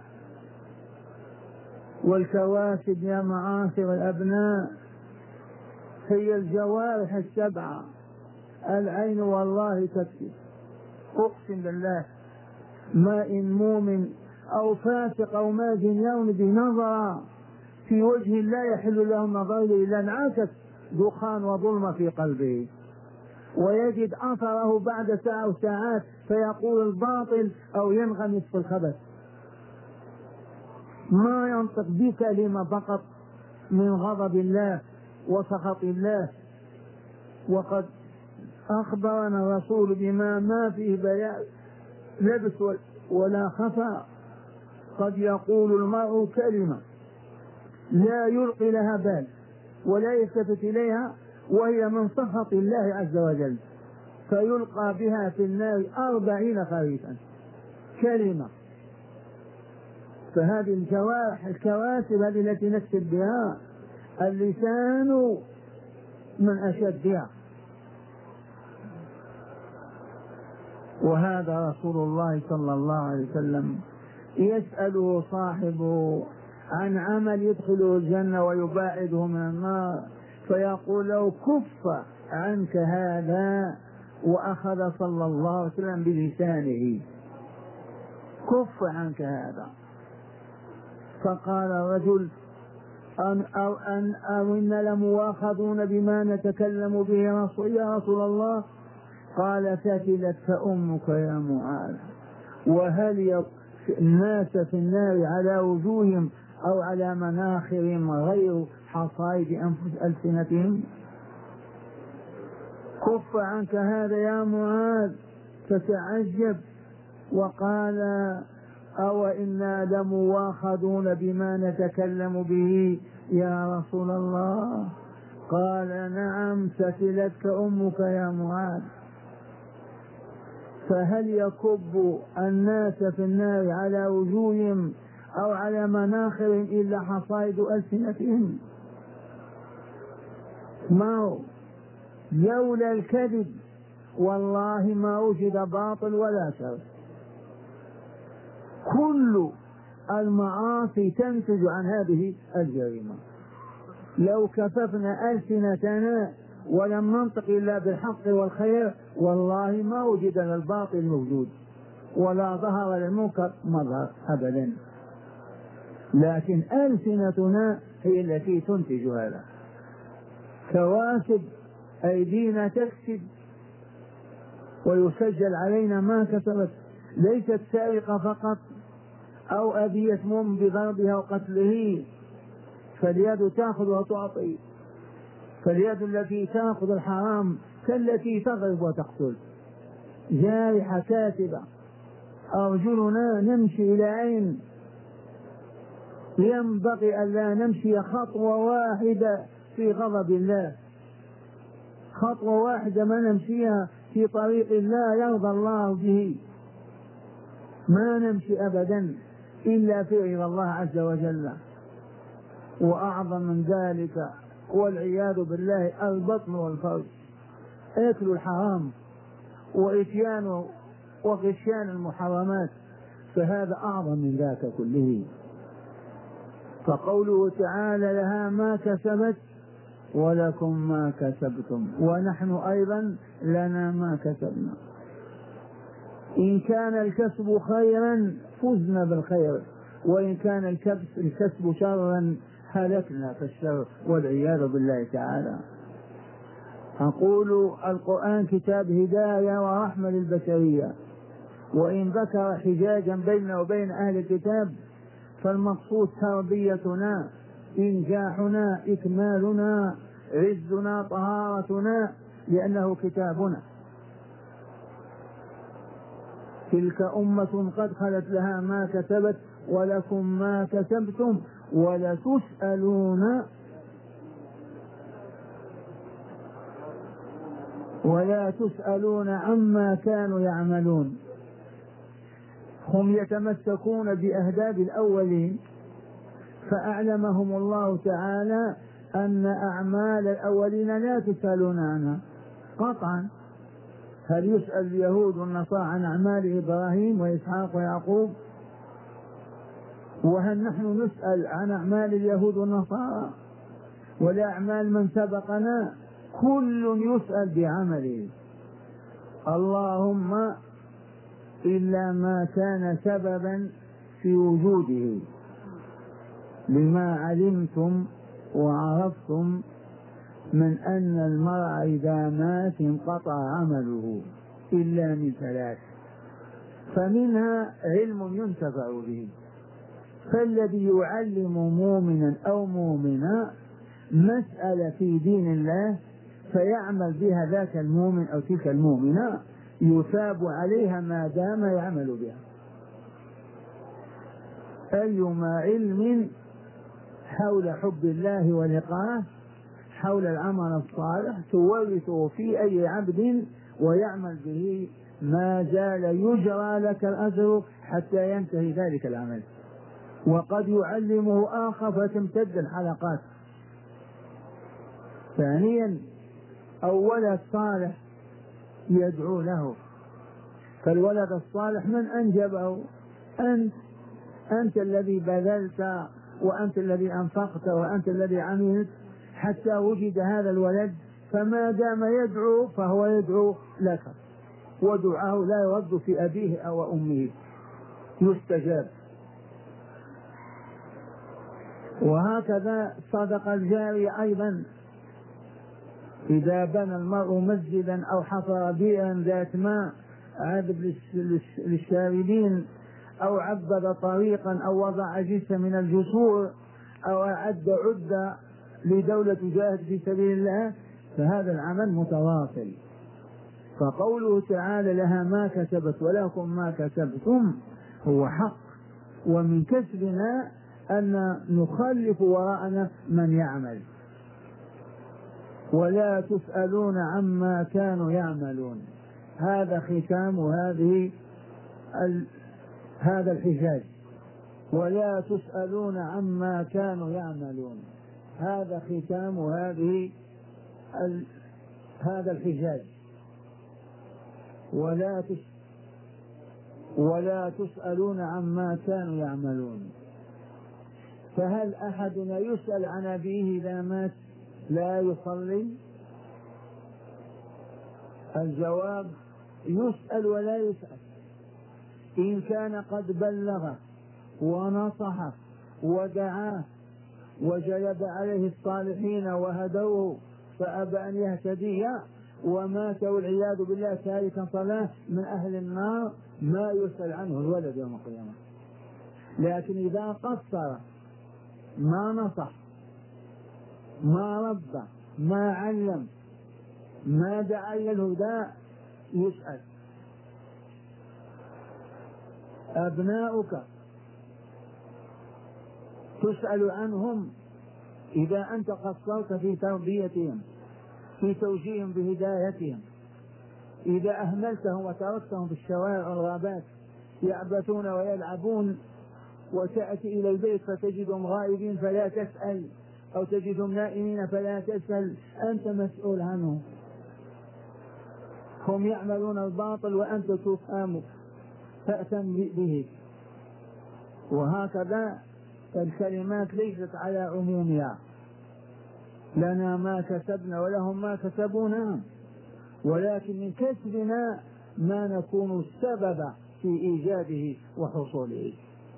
والكواكب يا معاشر الأبناء هي الجوارح السبعة العين والله تكذب، أقسم بالله ما إن مؤمن أو فاسق أو ماجن يوم بنظر في وجه لا يحل له النظر إلا انعكس دخان وظلمة في قلبه، ويجد أثره بعد ساعة أو ساعات فيقول الباطل أو ينغمس في الخبث، ما ينطق بكلمة فقط من غضب الله وسخط الله. وقد أخبرنا الرسول بما ما فيه بيان لبس ولا خفى. قد يقول المرء كلمة لا يلقي لها بال ولا يلتفت إليها وهي من سخط الله عز وجل، فيلقى بها في النار 40 خريفا كلمة. فهذه الجوارح الكواسب هذه التي نكتب بها، اللسان من أشدها. وهذا رسول الله صلى الله عليه وسلم يسأله صاحبه عن عمل يدخله الجنة ويباعده من النار، فيقول له كف عنك هذا، وأخذ صلى الله عليه وسلم بلسانه كف عنك هذا. فقال الرجل أو إن لمواخذون بما نتكلم به يا رسول الله؟ قال ثكلتك أمك يا معاذ. وهل الناس في النار على وجوههم أو على مناخرهم غير حصائد ألسنتهم؟ كف عنك هذا يا معاذ. فتعجب وقال أو إنا لمواخذون بما نتكلم به يا رسول الله؟ قال نعم ثكلتك أمك يا معاذ. فهل يكب الناس في النار على وجوههم أو على مناخرهم إلا حصائد ألسنتهم؟ ما هو لولا الكذب والله ما وجد باطل ولا شر. كل المعاصي تنتج عن هذه الجريمة. لو كففنا ألسنتنا ولم ننطق إلا بالحق والخير والله ما وجدنا الباطل موجود ولا ظهر للمنكر مظهر أبدا، لكن ألسنتنا هي التي تنتج هذا. كواسب أيدينا تكسب ويسجل علينا ما كسبت. ليست سارقة فقط أو أبي يتمم بضربها وقتله، فاليد تأخذ وتعطي، فاليد التي تأخذ الحرام كالتي تضرب وتقتل. جارحة كاتبة. أرجلنا نمشي إلى عين، ينبغي أن لا نمشي خطوة واحدة في غضب الله، خطوة واحدة ما نمشيها في طريق الله يرضى الله به، ما نمشي أبدا إلا في رضا الله عز وجل. وأعظم من ذلك والعياذ بالله البطن والفرج، أكل الحرام وإتيان وغشيان المحرمات، فهذا أعظم من ذاك كله. فقوله تعالى لها ما كسبت ولكم ما كسبتم ونحن أيضا لنا ما كسبنا. إن كان الكسب خيرا فزنا بالخير، وإن كان الكسب شرا هلكنا في الشر والعياذ بالله تعالى. أقول القرآن كتاب هداية ورحمة للبشرية، وإن ذكر حجاجا بيننا وبين أهل الكتاب فالمقصود تربيتنا، إنجاحنا، إكمالنا، عزنا، طهارتنا، لأنه كتابنا. تلك أمة قد خلت لها ما كسبت ولكم ما كسبتم ولا تسألون عما كانوا يعملون. هم يتمسكون بأهداب الأولين، فأعلمهم الله تعالى أن أعمال الأولين لا تسألون عنها قطعا. هل يسأل اليهود والنصارى عن أعمال إبراهيم وإسحاق ويعقوب؟ وهل نحن نسأل عن أعمال اليهود والنصارى ولا أعمال من سبقنا؟ كل يسأل بعمله. اللهم إلا ما كان سببا في وجوده، لما علمتم وعرفتم من أن المرء إذا مات انقطع عمله إلا من ثلاث، فمنها علم ينتفع به، فالذي يعلم مؤمنا أو مؤمنا مسألة في دين الله فيعمل بها ذاك المؤمن أو تلك المؤمنة يثاب عليها ما دام يعمل بها. أيما علم حول حب الله ولقاه، حول العمل الصالح، تورثه في أي عبد ويعمل به، ما زال يجرى لك الأجر حتى ينتهي ذلك العمل. وقد يعلمه آخر فتمتد الحلقات. ثانيا أو ولد صالح يدعو له، فالولد الصالح من أنجبه؟ أنت الذي بذلت، وأنت الذي أنفقت، وأنت الذي عملت حتى وجد هذا الولد، فما دام يدعو فهو يدعو لك، ودعاه لا يرد في أبيه أو أمه، يستجاب. وهكذا صدق الجاري أيضا، إذا بنى المرء مسجدا أو حفر بئرا ذات ماء عذب للشاربين، أو عبد طريقا، أو وضع جسا من الجسور، أو أعد عدة لدولة جاهد في سبيل الله، فهذا العمل متواصل. فقوله تعالى لها ما كسبت ولكم ما كسبتم هو حق، ومن كسبنا أن نخلف وراءنا من يعمل، ولا تسألون عما كانوا يعملون. هذا ختام هذا الحجاج، ولا تسألون عما كانوا يعملون، هذا ختام هذا الحجاج. ولا تسألون عما كانوا يعملون. فهل أحدنا يسأل عن أبيه إذا مات لا يصلي؟ الجواب يسأل ولا يسأل. إن كان قد بلغ ونصح ودعاه وجلب عليه الصالحين وهدوه فأبى أن يهتدي ومات والعياذ بالله تاركا صلاة من أهل النار، ما يسأل عنه الولد يوم القيامة. لكن إذا قصر، ما نصح، ما ربى، ما علم، ما دعا إلى الهدى، يسأل. أبناؤك تسأل عنهم إذا أنت قصرت في تربيتهم، في توجيههم بهدايتهم. إذا أهملتهم وتركتهم في الشوارع والغابات يعبثون ويلعبون، وتأتي إلى البيت فتجدهم غائبين فلا تسأل، أو تجدهم نائمين فلا تسأل، أنت مسؤول عنهم. هم يعملون الباطل وأنت تفهم، فأتم به. وهكذا الكلمات ليست على عمومها، لنا ما كسبنا ولهم ما كسبونا، ولكن من كسبنا ما نكون السبب في إيجاده وحصوله.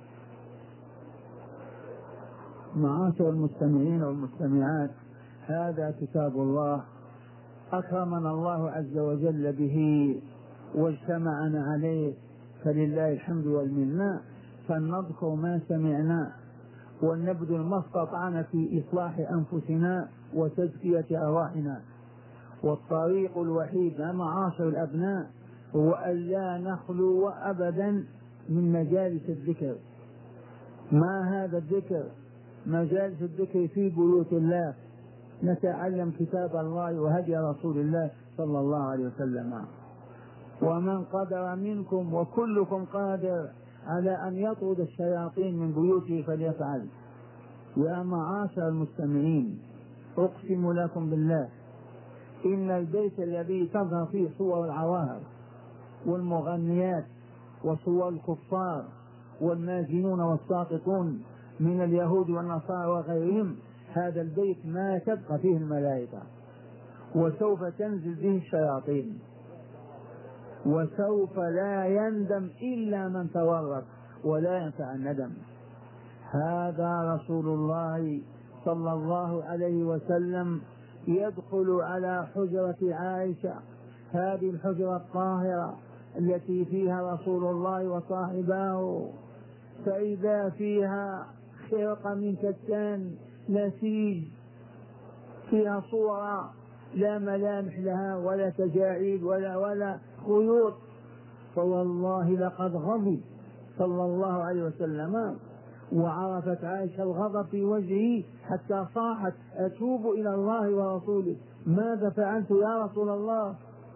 معاشر المستمعين والمستمعات، هذا كتاب الله أكرمنا الله عز وجل به واجتمعنا عليه، فلله الحمد والمنة. فلنذكر ما سمعنا ولنبذل ما استطعنا في إصلاح أنفسنا وتزكية أرواحنا. والطريق الوحيد يا معاشر الأبناء هو أن لا نخلو أبدا من مجالس الذكر. ما هذا الذكر؟ مجالس الذكر في بيوت الله، نتعلم كتاب الله وهدي رسول الله صلى الله عليه وسلم. ومن قدر منكم، وكلكم قادر على أن يطرد الشياطين من بيوته فليفعل. يا معاشر المستمعين، أقسم لكم بالله إن البيت الذي تظهر فيه صور العواهر والمغنيات وصور الكفار والماجنون والساقطون من اليهود والنصارى وغيرهم، هذا البيت ما تبقى فيه الملائكة، وسوف تنزل به الشياطين. وسوف لا يندم إلا من تورط ولا ينفع الندم. هذا رسول الله صلى الله عليه وسلم يدخل على حجرة عائشة، هذه الحجرة الطاهرة التي فيها رسول الله وصاحباه، فإذا فيها خرقة من كتان نسيج، فيها صورة لا ملامح لها ولا تجاعيد ولا خيوط، فوالله لقد غضب صلى الله عليه وسلم. وعرفت عائشة الغضب في وجهه حتى صاحت: أتوب إلى الله ورسوله، ماذا فعلت يا رسول الله؟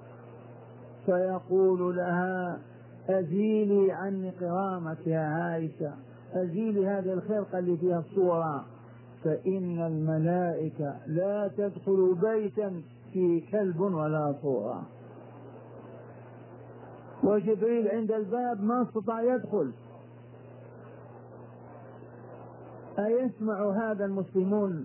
فيقول لها: أزيلي عني قرامك يا عائشة، أزيلي هذه الخرقة اللي فيها الصورة، فإن الملائكة لا تدخل بيتا فيه كلب ولا صورة. وجبريل عند الباب ما استطاع يدخل. أيسمع هذا المسلمون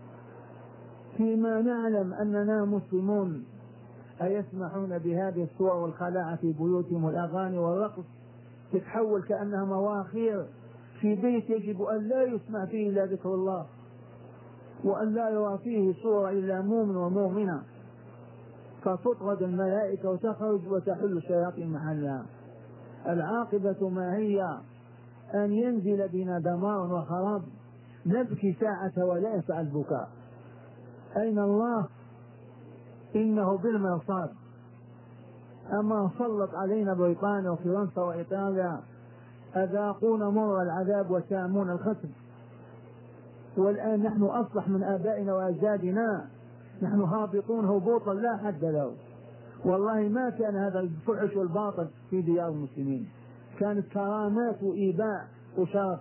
فيما نعلم أننا مسلمون؟ أيسمحون بهذه الصور والخلاعة في بيوتهم والأغاني والرقص تتحول كأنها مواخير في بيت يجب أن لا يسمع فيه إلا ذكر الله، وأن لا يرى فيه صورة إلا مؤمن ومؤمنة، فتطرد الملائكة وتخرج وتحل الشياطين محلها. العاقبة ما هي؟ أن ينزل بنا دمار وخراب، نبكي ساعة ولا يسع البكاء. أين الله؟ إنه بالمرصاد. أما سلط علينا بريطانيا وفرنسا وإيطاليا، أذاقون مر العذاب وسامون الختم، والآن نحن أصلح من آبائنا وأجدادنا، نحن هابطون هبوطا لا حد له. والله ما كان هذا الفحش والباطل في ديار المسلمين، كانت كرامات وإيباء وشرف.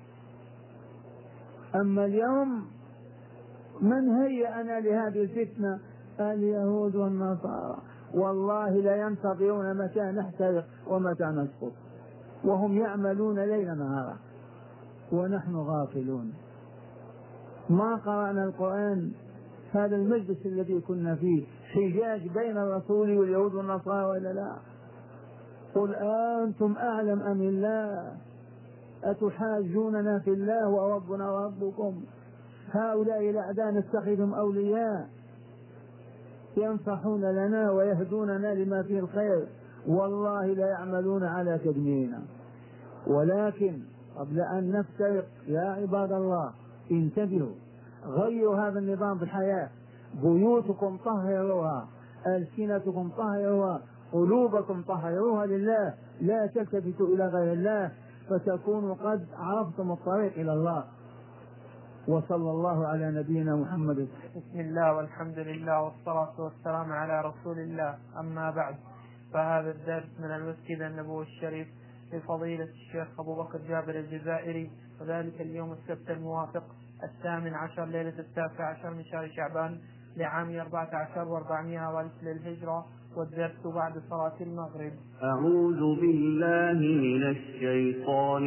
أما اليوم من هيأنا لهذه الفتنة؟ اليهود والنصارى، والله لا ينتظرون متى نحترق ومتى نسقط، وهم يعملون ليلا نهارا ونحن غافلون. ما قرأنا القرآن. هذا المجلس الذي كنا فيه حجاج بين الرسول واليهود والنصارى ولا لا؟ قل أنتم أعلم أم الله؟ أتحاجوننا في الله وربنا وربكم؟ هؤلاء الأعداء نتخذهم أولياء ينصحون لنا ويهدوننا لما فيه الخير، والله لا يعملون على تدميرنا. ولكن قبل أن نفترق يا عباد الله انتبهوا، غيروا هذا النظام في الحياة. بيوتكم طهروها، ألسنتكم طهروها، قلوبكم طهروها لله، لا تلتفتوا إلى غير الله، فتكونوا قد عرفتم الطريق إلى الله. وصلى الله على نبينا محمد. بسم الله والحمد لله والصلاة والسلام على رسول الله. أما بعد، فهذا الدرس من المسجد النبوي الشريف لفضيلة الشيخ أبو بكر جابر الجزائري، وذلك اليوم السبت الموافق 18 ليلة 19 من شهر شعبان لعام 14 و400 والف للهجرة، والدرس بعد صلاة المغرب. أعوذ بالله من الشيطان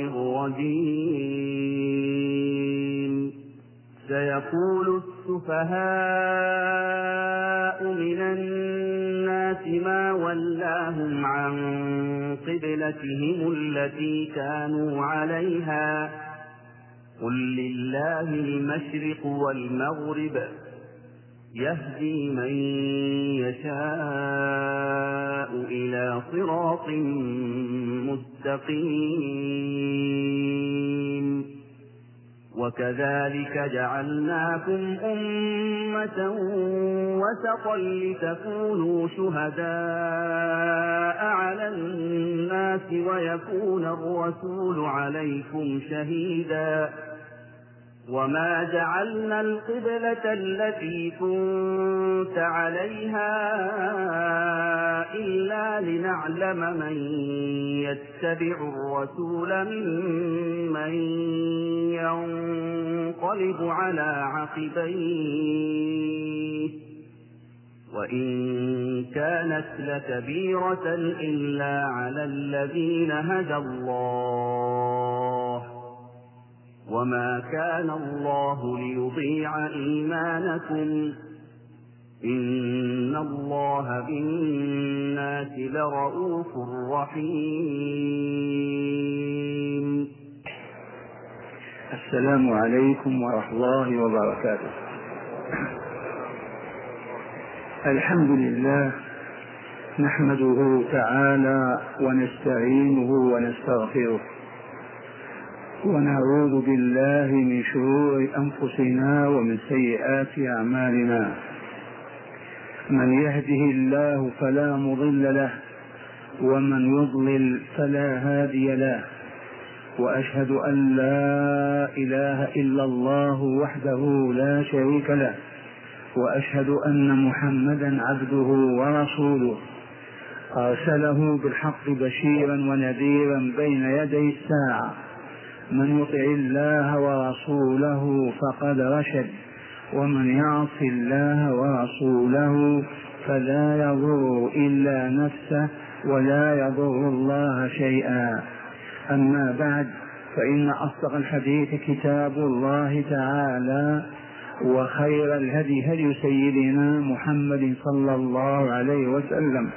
الرجيم. سيقول السفهاء من الناس ما ولاهم عن قبلتهم التي كانوا عليها، قل لله المشرق والمغرب يهدي من يشاء إلى صراط مستقيم. وكذلك جعلناكم أمة وسطا لتكونوا شهداء على الناس ويكون الرسول عليكم شهيدا. وما جعلنا القبلة التي كنت عليها إلا لنعلم من يتبع الرسول ممن ينقلب على عقبيه، وإن كانت لكبيرة إلا على الذين هدى الله، وما كان الله ليضيع إيمانكم إن الله بالناس لرؤوف رحيم. السلام عليكم ورحمة الله وبركاته. الحمد لله نحمده تعالى ونستعينه ونستغفره، ونعوذ بالله من شرور أنفسنا ومن سيئات أعمالنا. من يهده الله فلا مضل له، ومن يضلل فلا هادي له، وأشهد أن لا إله إلا الله وحده لا شريك له، وأشهد أن محمدا عبده ورسوله، أرسله بالحق بشيرا ونذيرا بين يدي الساعة. من يطع الله ورسوله فقد رشد، ومن يعص الله ورسوله فلا يضر إلا نفسه ولا يضر الله شيئا. أما بعد، فإن أصدق الحديث كتاب الله تعالى، وخير الهدي هدي سيدنا محمد صلى الله عليه وسلم،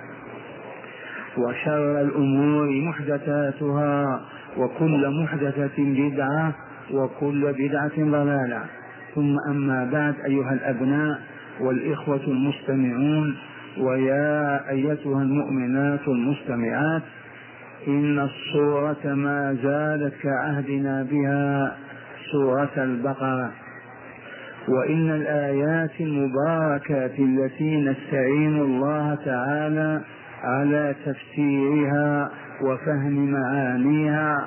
وشر الأمور محدثاتها، وكل محدثة بدعة، وكل بدعة ضلالة. ثم أما بعد، أيها الأبناء والإخوة المستمعون، ويا أيتها المؤمنات المستمعات، إن الصورة ما زالت كعهدنا بها سورة البقرة، وإن الآيات المباركات التي نستعين الله تعالى على تفسيرها وفهم معانيها،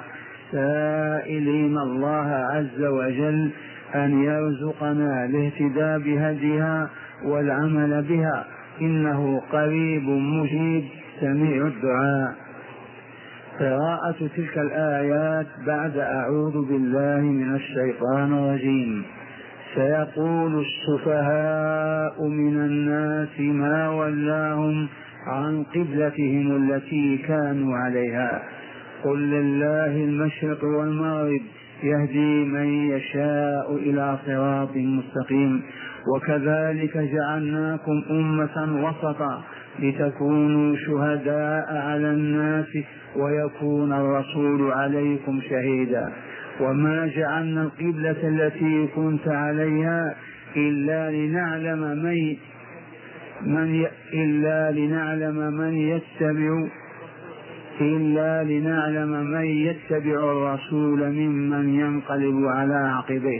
سائلين الله عز وجل أن يرزقنا الاهتداء بهديها والعمل بها، إنه قريب مجيب سميع الدعاء. قراءة تلك الآيات بعد أعوذ بالله من الشيطان الرجيم. سيقول السفهاء من الناس ما ولاهم عن قبلتهم التي كانوا عليها، قل لله المشرق والمغرب يهدي من يشاء إلى صراط مستقيم، وكذلك جعلناكم أمة وسطا لتكونوا شهداء على الناس ويكون الرسول عليكم شهيدا، وما جعلنا القبلة التي كنت عليها إلا لنعلم من يتبع الرسول ممن ينقلب على عقبيه،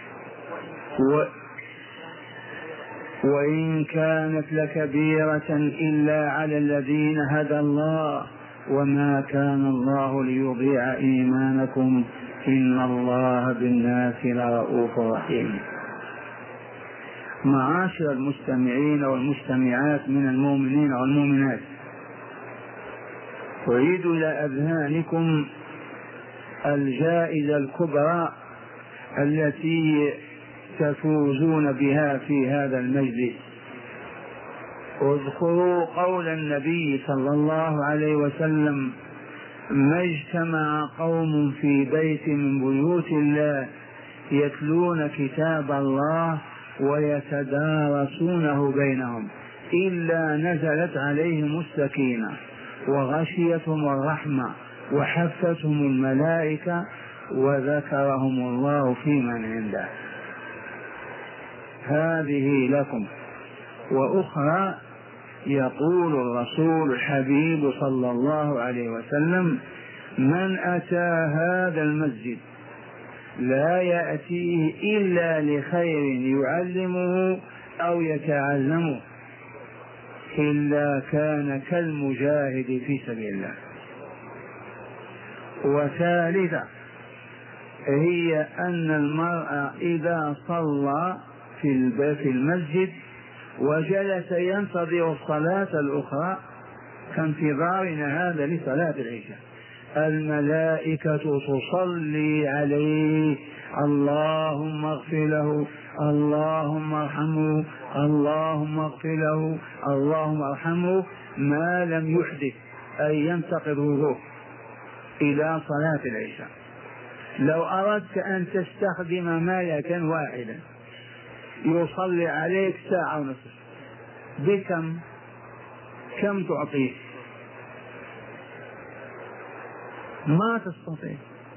وإن كانت لكبيرة إلا على الذين هدى الله، وما كان الله ليضيع إيمانكم إن الله بالناس لرؤوف رحيم. معاشر المستمعين والمستمعات من المؤمنين والمؤمنات، أعيد إلى أذهانكم الجائزة الكبرى التي تفوزون بها في هذا المجلس. اذكروا قول النبي صلى الله عليه وسلم: ما اجتمع قوم في بيت من بيوت الله يتلون كتاب الله ويتدارسونه بينهم إلا نزلت عليهم السكينة وغشيتهم الرحمة وحفتهم الملائكة وذكرهم الله في من عنده. هذه لكم. وأخرى يقول الرسول الحبيب صلى الله عليه وسلم: من أتى هذا المسجد لا يأتيه إلا لخير يعلمه أو يتعلمه إلا كان كالمجاهد في سبيل الله. وثالثة هي أن المرء إذا صلى في المسجد وجلس ينتظر الصلاة الأخرى كانتظارنا هذا لصلاة العشاء، الملائكة تصلي عليه: اللهم اغفر له، اللهم ارحمه، اللهم اغفر له، اللهم ارحمه، ما لم يحدث أي ينتقض وضوءه إلى صلاة العشاء. لو أردت أن تستخدم ملكا واحدا يصلي عليك ساعة ونصف بكم؟ كم تعطيه؟ ما تستطيع.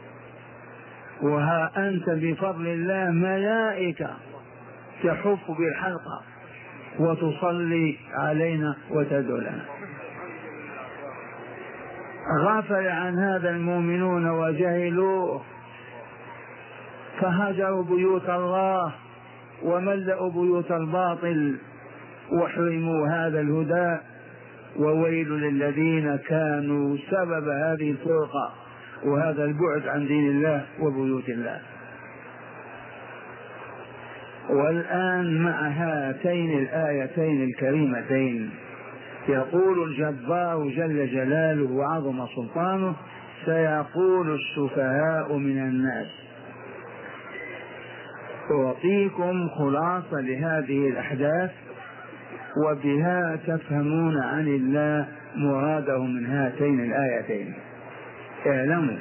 وها أنت بفضل الله ملائكة تحف بالحلقة وتصلي علينا وتدعو لنا. غفل عن هذا المؤمنون وجهلوه، فهجروا بيوت الله وملأوا بيوت الباطل وحرموا هذا الهدى. وويل للذين كانوا سبب هذه الفرقة وهذا البعد عن دين الله وبيوت الله. والآن مع هاتين الآيتين الكريمتين يقول الجبار جل جلاله وعظم سلطانه: سيقول السفهاء من الناس. أعطيكم خلاصة لهذه الأحداث وبها تفهمون عن الله مراده من هاتين الآيتين. اعلموا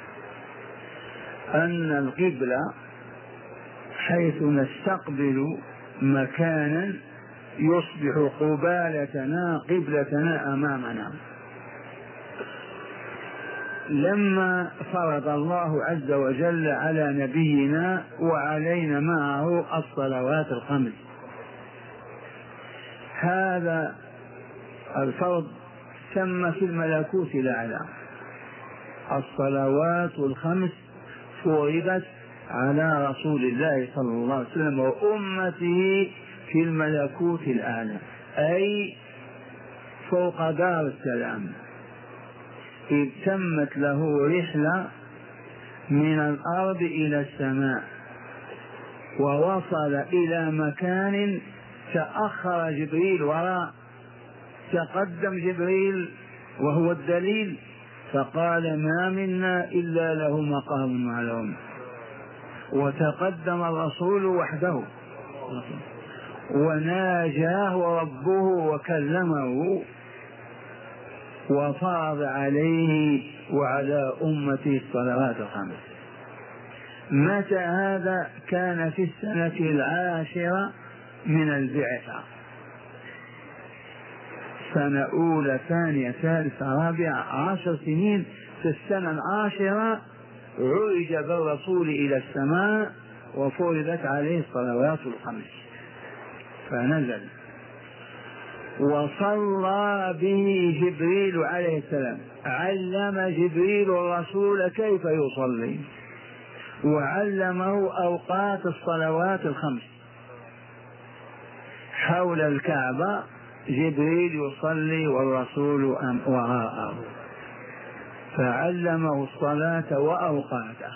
أن القبلة حيث نستقبل مكانا يصبح قبالتنا قبلتنا أمامنا. لما فرض الله عز وجل على نبينا وعلينا معه الصلوات الخمس، هذا الفرض تم في الملكوت الأعلى. الصلوات الخمس فرضت على رسول الله صلى الله عليه وسلم وأمته في الملكوت الأعلى، أي فوق دار السلام، إذ تمت له رحلة من الأرض إلى السماء، ووصل إلى مكان تأخر جبريل وراء، تقدم جبريل وهو الدليل، فقال: ما منا إلا له مقام معلوم. وتقدم الرسول وحده وناجاه ربه وكلمه وفرض عليه وعلى أمته الصلوات الخمس. متى هذا؟ كان في السنة 10 من البعثة، سنة أولى ثانية ثالثة رابعة 10 سنين. في السنة 10 عرج بالرسول إلى السماء وفرضت عليه الصلوات الخمس، فنزل وصلى به جبريل عليه السلام. علم جبريل الرسول كيف يصلي وعلمه أوقات الصلوات الخمس. حول الكعبة جبريل يصلي والرسول وراءه، فعلمه الصلاة وأوقاتها.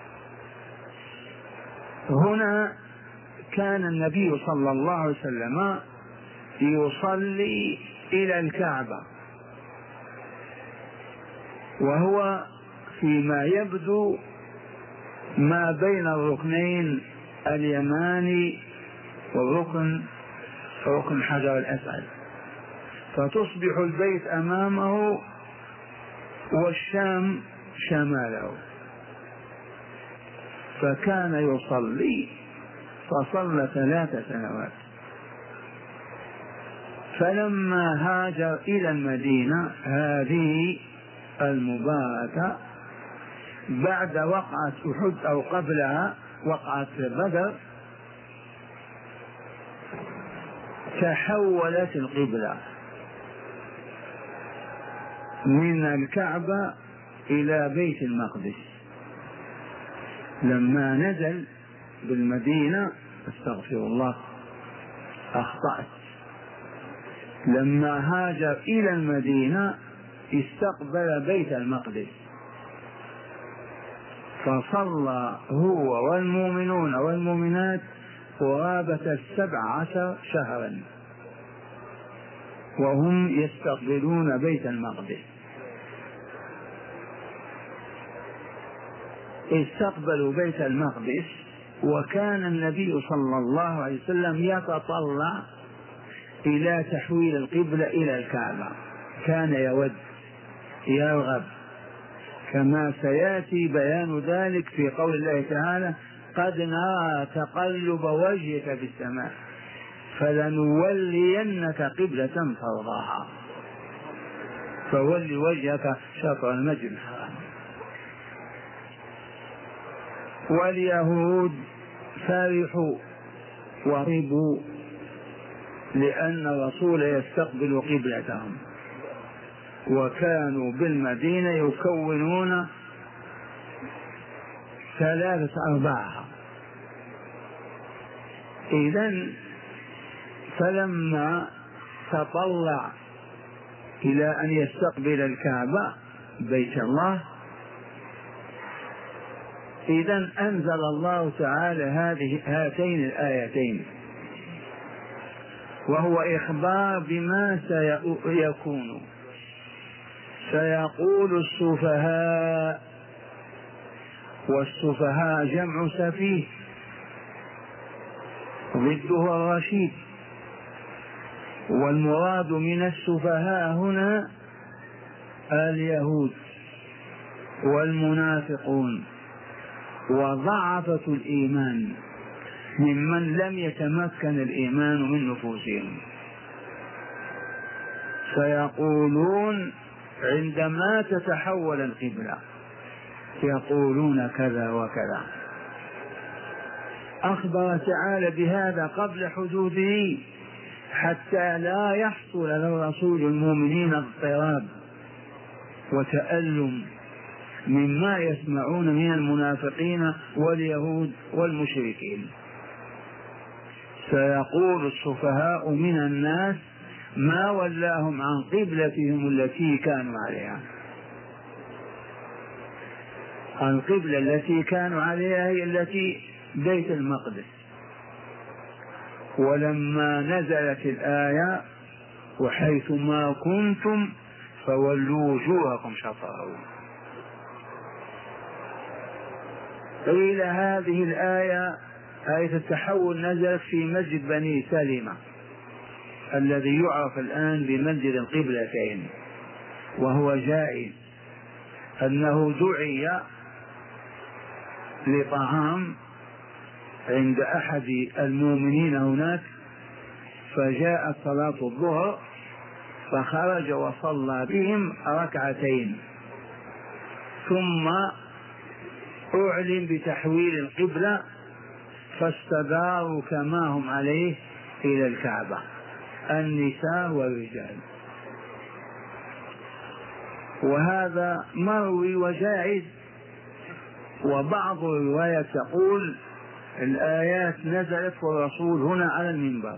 هنا كان النبي صلى الله عليه وسلم يصلي إلى الكعبة، وهو فيما يبدو ما بين الركنين اليماني والركن حجر الأسود، فتصبح البيت أمامه والشام شماله. فكان يصلي، فصلى 3 سنوات. فلما هاجر إلى المدينة هذه المباركة بعد وقعة أحد أو قبلها وقعة بدر، تحولت القبلة من الكعبة إلى بيت المقدس. لما نزل بالمدينة، استغفر الله أخطأت، لما هاجر إلى المدينة استقبل بيت المقدس، فصلى هو والمؤمنون والمؤمنات قرابة 17 شهرا وهم يستقبلون بيت المقدس. استقبلوا بيت المقدس، وكان النبي صلى الله عليه وسلم يتطلع إلى تحويل القبلة إلى الكعبة، كان يود يرغب، كما سيأتي بيان ذلك في قول الله تعالى: قد نرى تقلب وجهك في السماء فلنولينك قبلة ترضاها فول وجهك شطر المسجد الحرام. واليهود فرحوا وربوا لأن الرسول يستقبل قبلتهم، وكانوا بالمدينة يكونون 3/4. إذن فلما تطلع إلى أن يستقبل الكعبة بيت الله، إذن أنزل الله تعالى هاتين الآيتين، وهو إخبار بما سيكون. سيقول السفهاء، والسفهاء جمع سفيه ضده الرشيد، والمراد من السفهاء هنا اليهود والمنافقون وضعفة الإيمان ممن لم يتمكن الإيمان من نفوسهم. سيقولون عندما تتحول القبلة يقولون كذا وكذا. أخبر تعالى بهذا قبل حدوثه حتى لا يحصل للرسول المؤمنين اضطراب وتألم مما يسمعون من المنافقين واليهود والمشركين. سيقول السفهاء من الناس ما ولاهم عن قبلتهم التي كانوا عليها. القبلة التي كانوا عليها هي التي بيت المقدس. ولما نزلت الآية وحيث ما كنتم فولوا وجوهكم شطره، قيل هذه الآية آية التحول نزلت في مسجد بني سلمة الذي يعرف الآن بمسجد القبلتين، وهو جائز أنه دعي لطعام عند أحد المؤمنين هناك، فجاءت صلاة الظهر فخرج وصلى بهم 2 ثم أعلن بتحويل القبلة فاستداروا كما هم عليه إلى الكعبة النساء والرجال. وهذا مروي وجائز. وبعض الروايات تقول الآيات نزلت والرسول هنا على المنبر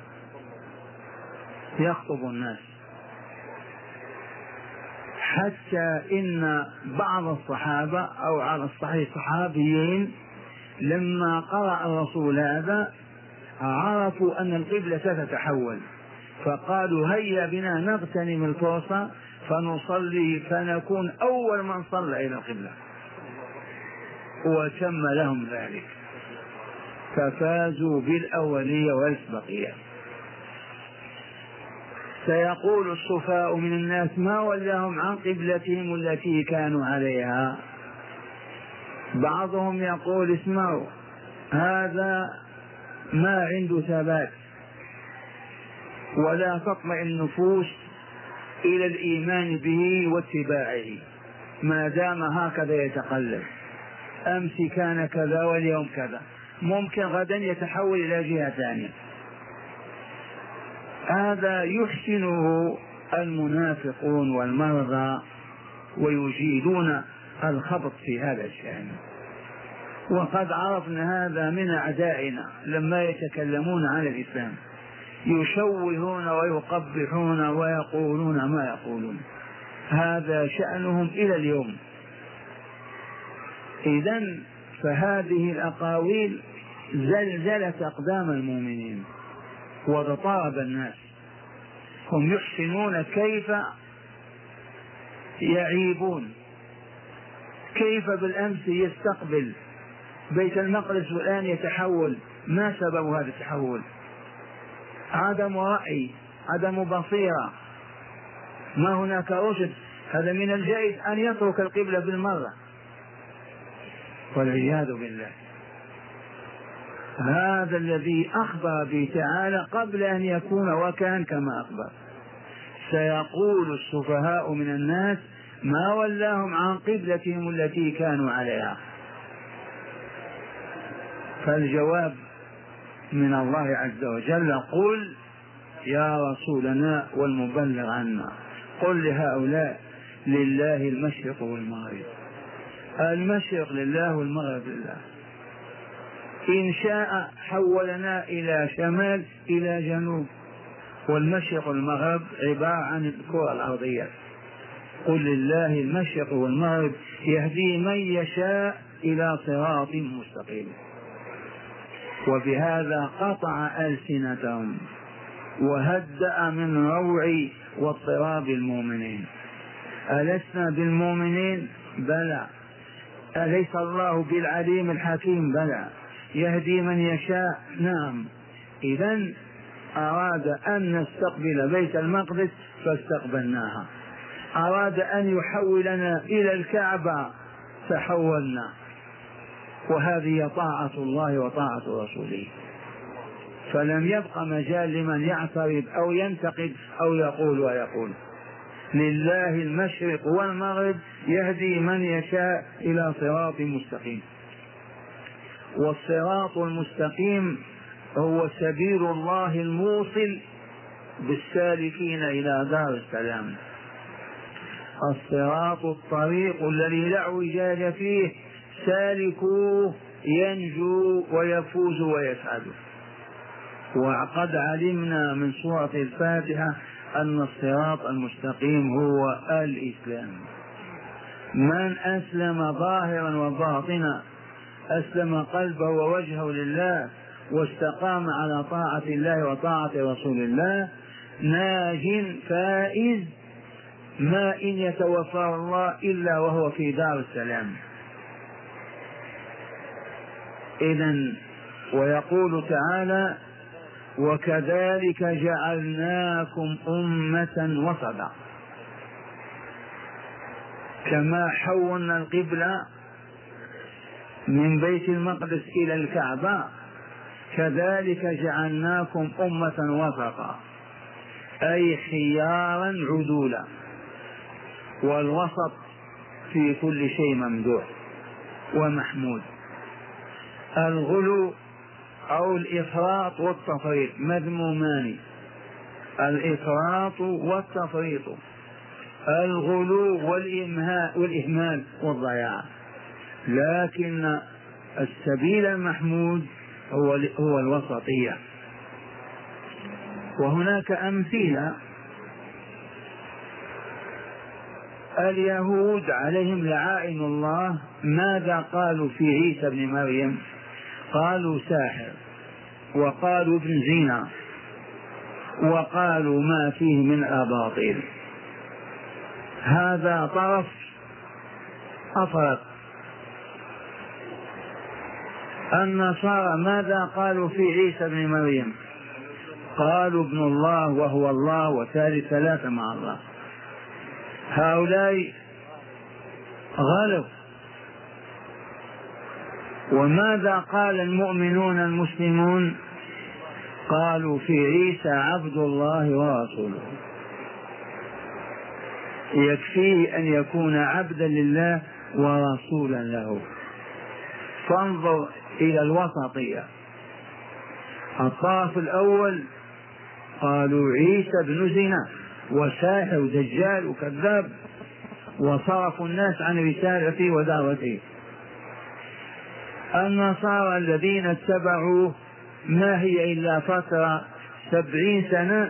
يخطب الناس، حتى إن بعض الصحابة أو على الصحيح صحابيين لما قرأ الرسول هذا عرفوا أن القبلة ستتحول، فقالوا هيا بنا نغتنم الفرصة فنصلي فنكون أول من صلى إلى القبلة، وتم لهم ذلك ففازوا بالأولية والأسبقية. سيقول السفهاء من الناس ما ولاهم عن قبلتهم التي كانوا عليها. بعضهم يقول اسمعوا هذا ما عنده ثبات ولا تطمئن النفوس إلى الإيمان به واتباعه ما دام هكذا يتقلب، أمس كان كذا واليوم كذا، ممكن غدا يتحول إلى جهة ثانية. هذا يحسنه المنافقون والمرضى ويجيدون الخبط في هذا الشأن. وقد عرفنا هذا من أعدائنا لما يتكلمون عن الإسلام يشوهون ويقبحون ويقولون ما يقولون، هذا شأنهم إلى اليوم. إذن فهذه الأقاويل زلزلت أقدام المؤمنين واضطرب الناس. هم يحسنون كيف يعيبون، كيف بالأمس يستقبل بيت المقدس والآن يتحول. ما سبب هذا التحول؟ عدم رأي، عدم بصيرة، ما هناك رشد. هذا من الجائز أن يترك القبلة بالمرة والعياذ بالله. هذا الذي أخبر به تعالى قبل أن يكون وكان كما أخبر. سيقول السفهاء من الناس ما ولاهم عن قبلتهم التي كانوا عليها. فالجواب من الله عز وجل قل يا رسولنا والمبلغ عنا قل لهؤلاء لله المشرق والمغرب. المشرق لله والمغرب لله. إن شاء حولنا إلى شمال إلى جنوب، والمشرق والمغرب عبارة عن الكرة الأرضية. قل لله المشرق والمغرب يهدي من يشاء إلى صراط مستقيم. وبهذا قطع ألسنتهم وهدأ من روع واضطراب المؤمنين. ألسنا بالمؤمنين؟ بلى. أليس الله بالعليم الحكيم؟ بلى. يهدي من يشاء؟ نعم. إذن أراد أن نستقبل بيت المقدس فاستقبلناها، أراد أن يحولنا إلى الكعبة فحولنا. وهذه طاعة الله وطاعة رسوله، فلم يبق مجال لمن يعترض أو ينتقد أو يقول ويقول. لله المشرق والمغرب يهدي من يشاء إلى صراط مستقيم. والصراط المستقيم هو سبيل الله الموصل بالسالكين إلى دار السلام. الصراط الطريق الذي لا اعوجاج فيه، سالكوه ينجو ويفوز ويسعد. وقد علمنا من سورة الفاتحة أن الصراط المستقيم هو الإسلام. من أسلم ظاهرا وباطنا، أسلم قلبه ووجهه لله واستقام على طاعة الله وطاعة رسول الله، ناج فائز ما إن يتوفاه الله إلا وهو في دار السلام. إذن ويقول تعالى وكذلك جعلناكم أمة وسطا. كما حولنا القبلة من بيت المقدس إلى الكعبة كذلك جعلناكم أمة وسطا، أي خيارا عدولا. والوسط في كل شيء ممدوح ومحمود. الغلو أو الإفراط والتفريط مذمومان. الإفراط والتفريط، الغلو والإهمال والضياع. لكن السبيل المحمود هو الوسطية. وهناك أمثلة. اليهود عليهم لعائن الله ماذا قالوا في عيسى بن مريم؟ قالوا ساحر، وقالوا ابن زنا، وقالوا ما فيه من أباطيل. هذا طرف أفرط. النصارى ماذا قالوا في عيسى بن مريم؟ قالوا ابن الله وهو الله وثالث ثلاثة مع الله. هؤلاء غلوا. وماذا قال المؤمنون المسلمون؟ قالوا في عيسى عبد الله ورسوله. يكفيه أن يكون عبدا لله ورسولا له. فانظر إلى الوسطية. الطرف الأول قالوا عيسى بن زنا وساحر ودجال وكذاب، وصرفوا الناس عن رسالته ودعوته. النصارى الذين اتبعوه ما هي إلا فترة 70 سنة،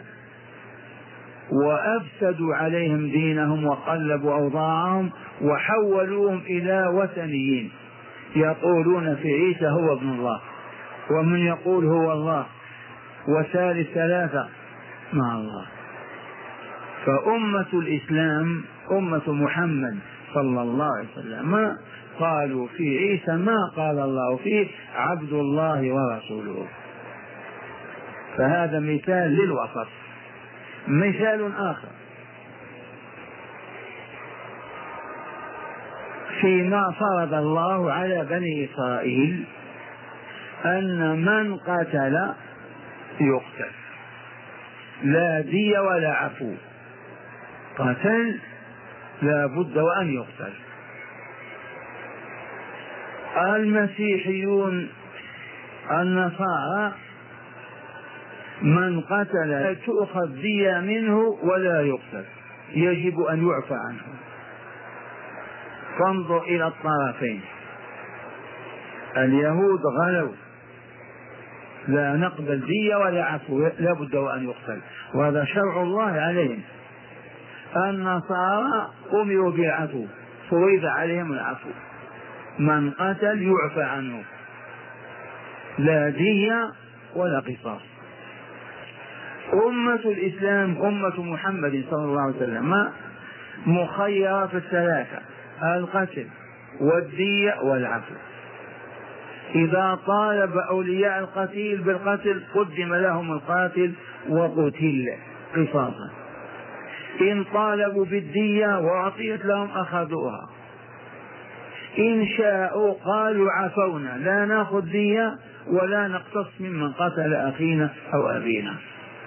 وأفسدوا عليهم دينهم وقلبوا أوضاعهم وحولوهم إلى وثنيين يقولون في عيسى هو ابن الله، ومن يقول هو الله وثالث ثلاثة مع الله. فأمة الإسلام أمة محمد صلى الله عليه وسلم ما قالوا في عيسى ما قال الله فيه عبد الله ورسوله. فهذا مثال للوسط. مثال آخر فيما فرض الله على بني إسرائيل أن من قتل يقتل، لا دية ولا عفو، قتل لا بد وأن يقتل. المسيحيون النصارى من قتل تؤخذ دية منه ولا يقتل، يجب أن يعفى عنه. فانظر إلى الطرفين، اليهود غلوا لا نقبل دية ولا عفو، لا بد وأن يقتل، وهذا شرع الله عليهم. النصارى أمروا بالعفو، فرض عليهم العفو، من قتل يعفى عنه، لا دية ولا قصاص. أمة الإسلام أمة محمد صلى الله عليه وسلم مخيرة في الثلاثة، القتل والدية والعفو. إذا طالب أولياء القتيل بالقتل قدم لهم القاتل وقتل قصاصا، إن طالبوا بالدية وأعطيت لهم أخذوها، إن شاءوا قالوا عفونا لا نأخذ دية ولا نقتص ممن قتل أخينا أو أبينا.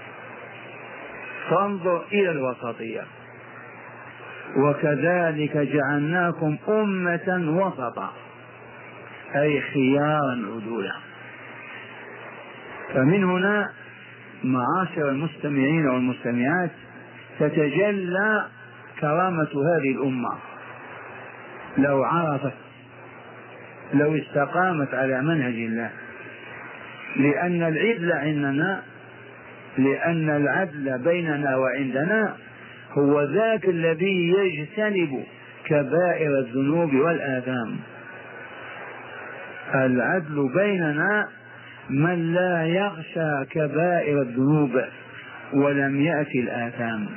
فانظر إلى الوسطية. وكذلك جعلناكم أمة وسطا، أي خيارا عدولا. فمن هنا معاشر المستمعين والمستمعات تتجلى كرامة هذه الأمة لو عرفت، لو استقامت على منهج الله. لأن العدل عندنا، لأن العدل بيننا وعندنا هو ذاك الذي يجتنب كبائر الذنوب والآثام. العدل بيننا من لا يخشى كبائر الذنوب ولم يأتي الآثام.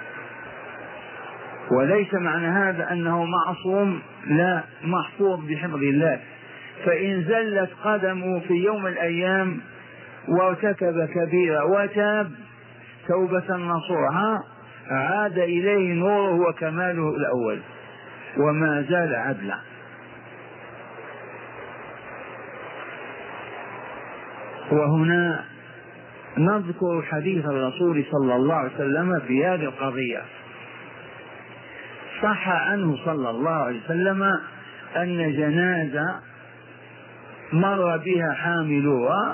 وليس معنى هذا أنه معصوم، لا، محفوظ بحفظ الله. فإن زلت قدمه في يوم من الأيام وارتكب كبيرة وتاب توبة نصوحا عاد إليه نوره وكماله الأول وما زال عدلا. وهنا نذكر حديث الرسول صلى الله عليه وسلم في هذه القضية. صح عنه صلى الله عليه وسلم أن جنازة مر بها حاملوها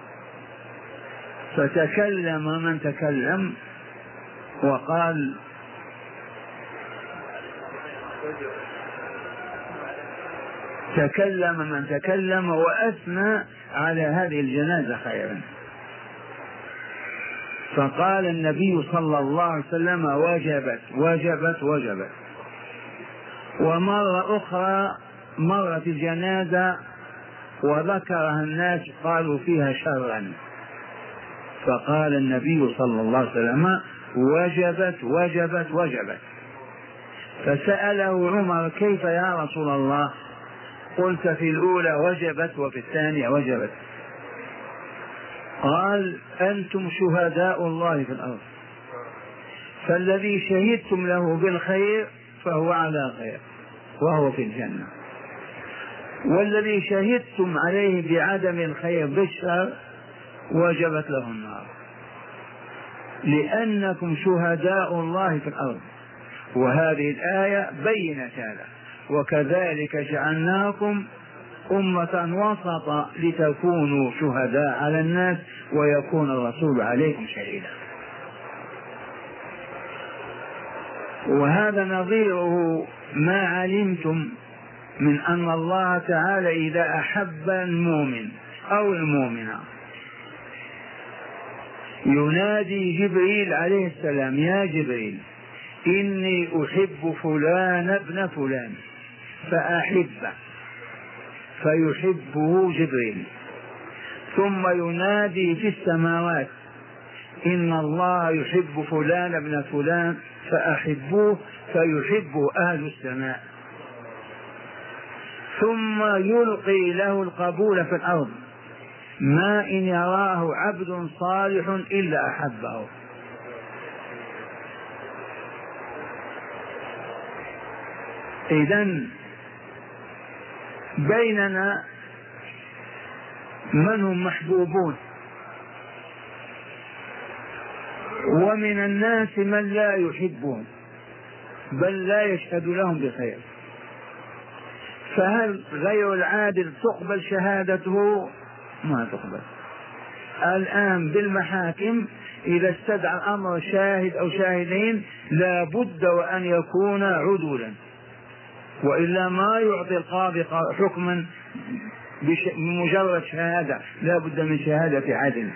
فتكلم من تكلم وقال تكلم من تكلم وأثنى على هذه الجنازة خيرا. فقال النبي صلى الله عليه وسلم وجبت وجبت وجبت. ومرة أخرى مرت الجنازة وذكرها الناس قالوا فيها شرا، فقال النبي صلى الله عليه وسلم وجبت وجبت وجبت. فسأله عمر كيف يا رسول الله؟ قلت في الأولى وجبت وفي الثانية وجبت. قال أنتم شهداء الله في الأرض، فالذي شهدتم له بالخير فهو على خير وهو في الجنة، والذي شهدتم عليه بعدم الخير بالشر وجبت له النار، لأنكم شهداء الله في الأرض. وهذه الآية بينت هذا. وكذلك جعلناكم أمة وسطا لتكونوا شهداء على الناس ويكون الرسول عليكم شهيدا. وهذا نظيره ما علمتم من أن الله تعالى إذا أحب المؤمن أو المؤمنة ينادي جبريل عليه السلام يا جبريل إني أحب فلان ابن فلان فأحبه، فيحبه جبريل. ثم ينادي في السماوات إن الله يحب فلان ابن فلان فأحبوه، فيحبه أهل السماء. ثم يلقي له القبول في الأرض، ما إن يراه عبد صالح إلا أحبه. إذن بيننا من هم محبوبون، ومن الناس من لا يحبون بل لا يشهد لهم بخير. فهل غير العادل تقبل شهادته؟ ما تقبل. الآن بالمحاكم إذا استدعى الأمر شاهد أو شاهدين لا بد وأن يكون عدولا، وإلا ما يعطي القاضي حكما بمجرد شهادة، لا بد من شهادة عدل.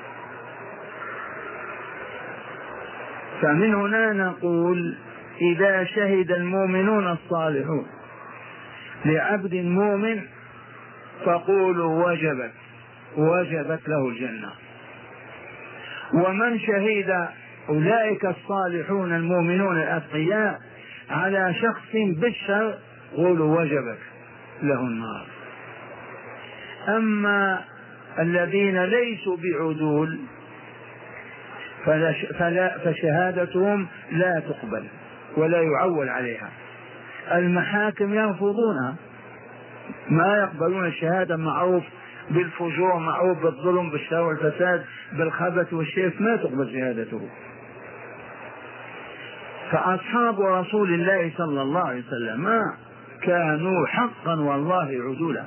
فمن هنا نقول إذا شهد المؤمنون الصالحون لعبد مؤمن فقولوا وجبت له الجنة. ومن شهد أولئك الصالحون المؤمنون الأتقياء على شخص بالشر قولوا وجبت له النار. أما الذين ليسوا بعدول فشهادتهم لا تقبل ولا يعول عليها. المحاكم يرفضونها، ما يقبلون الشهادة. معروف بالفجور، معروف بالظلم، بالشر والفساد، بالخبث والشرك، ما تقبل شهادته. فأصحاب رسول الله صلى الله عليه وسلم كانوا حقا والله عدولا.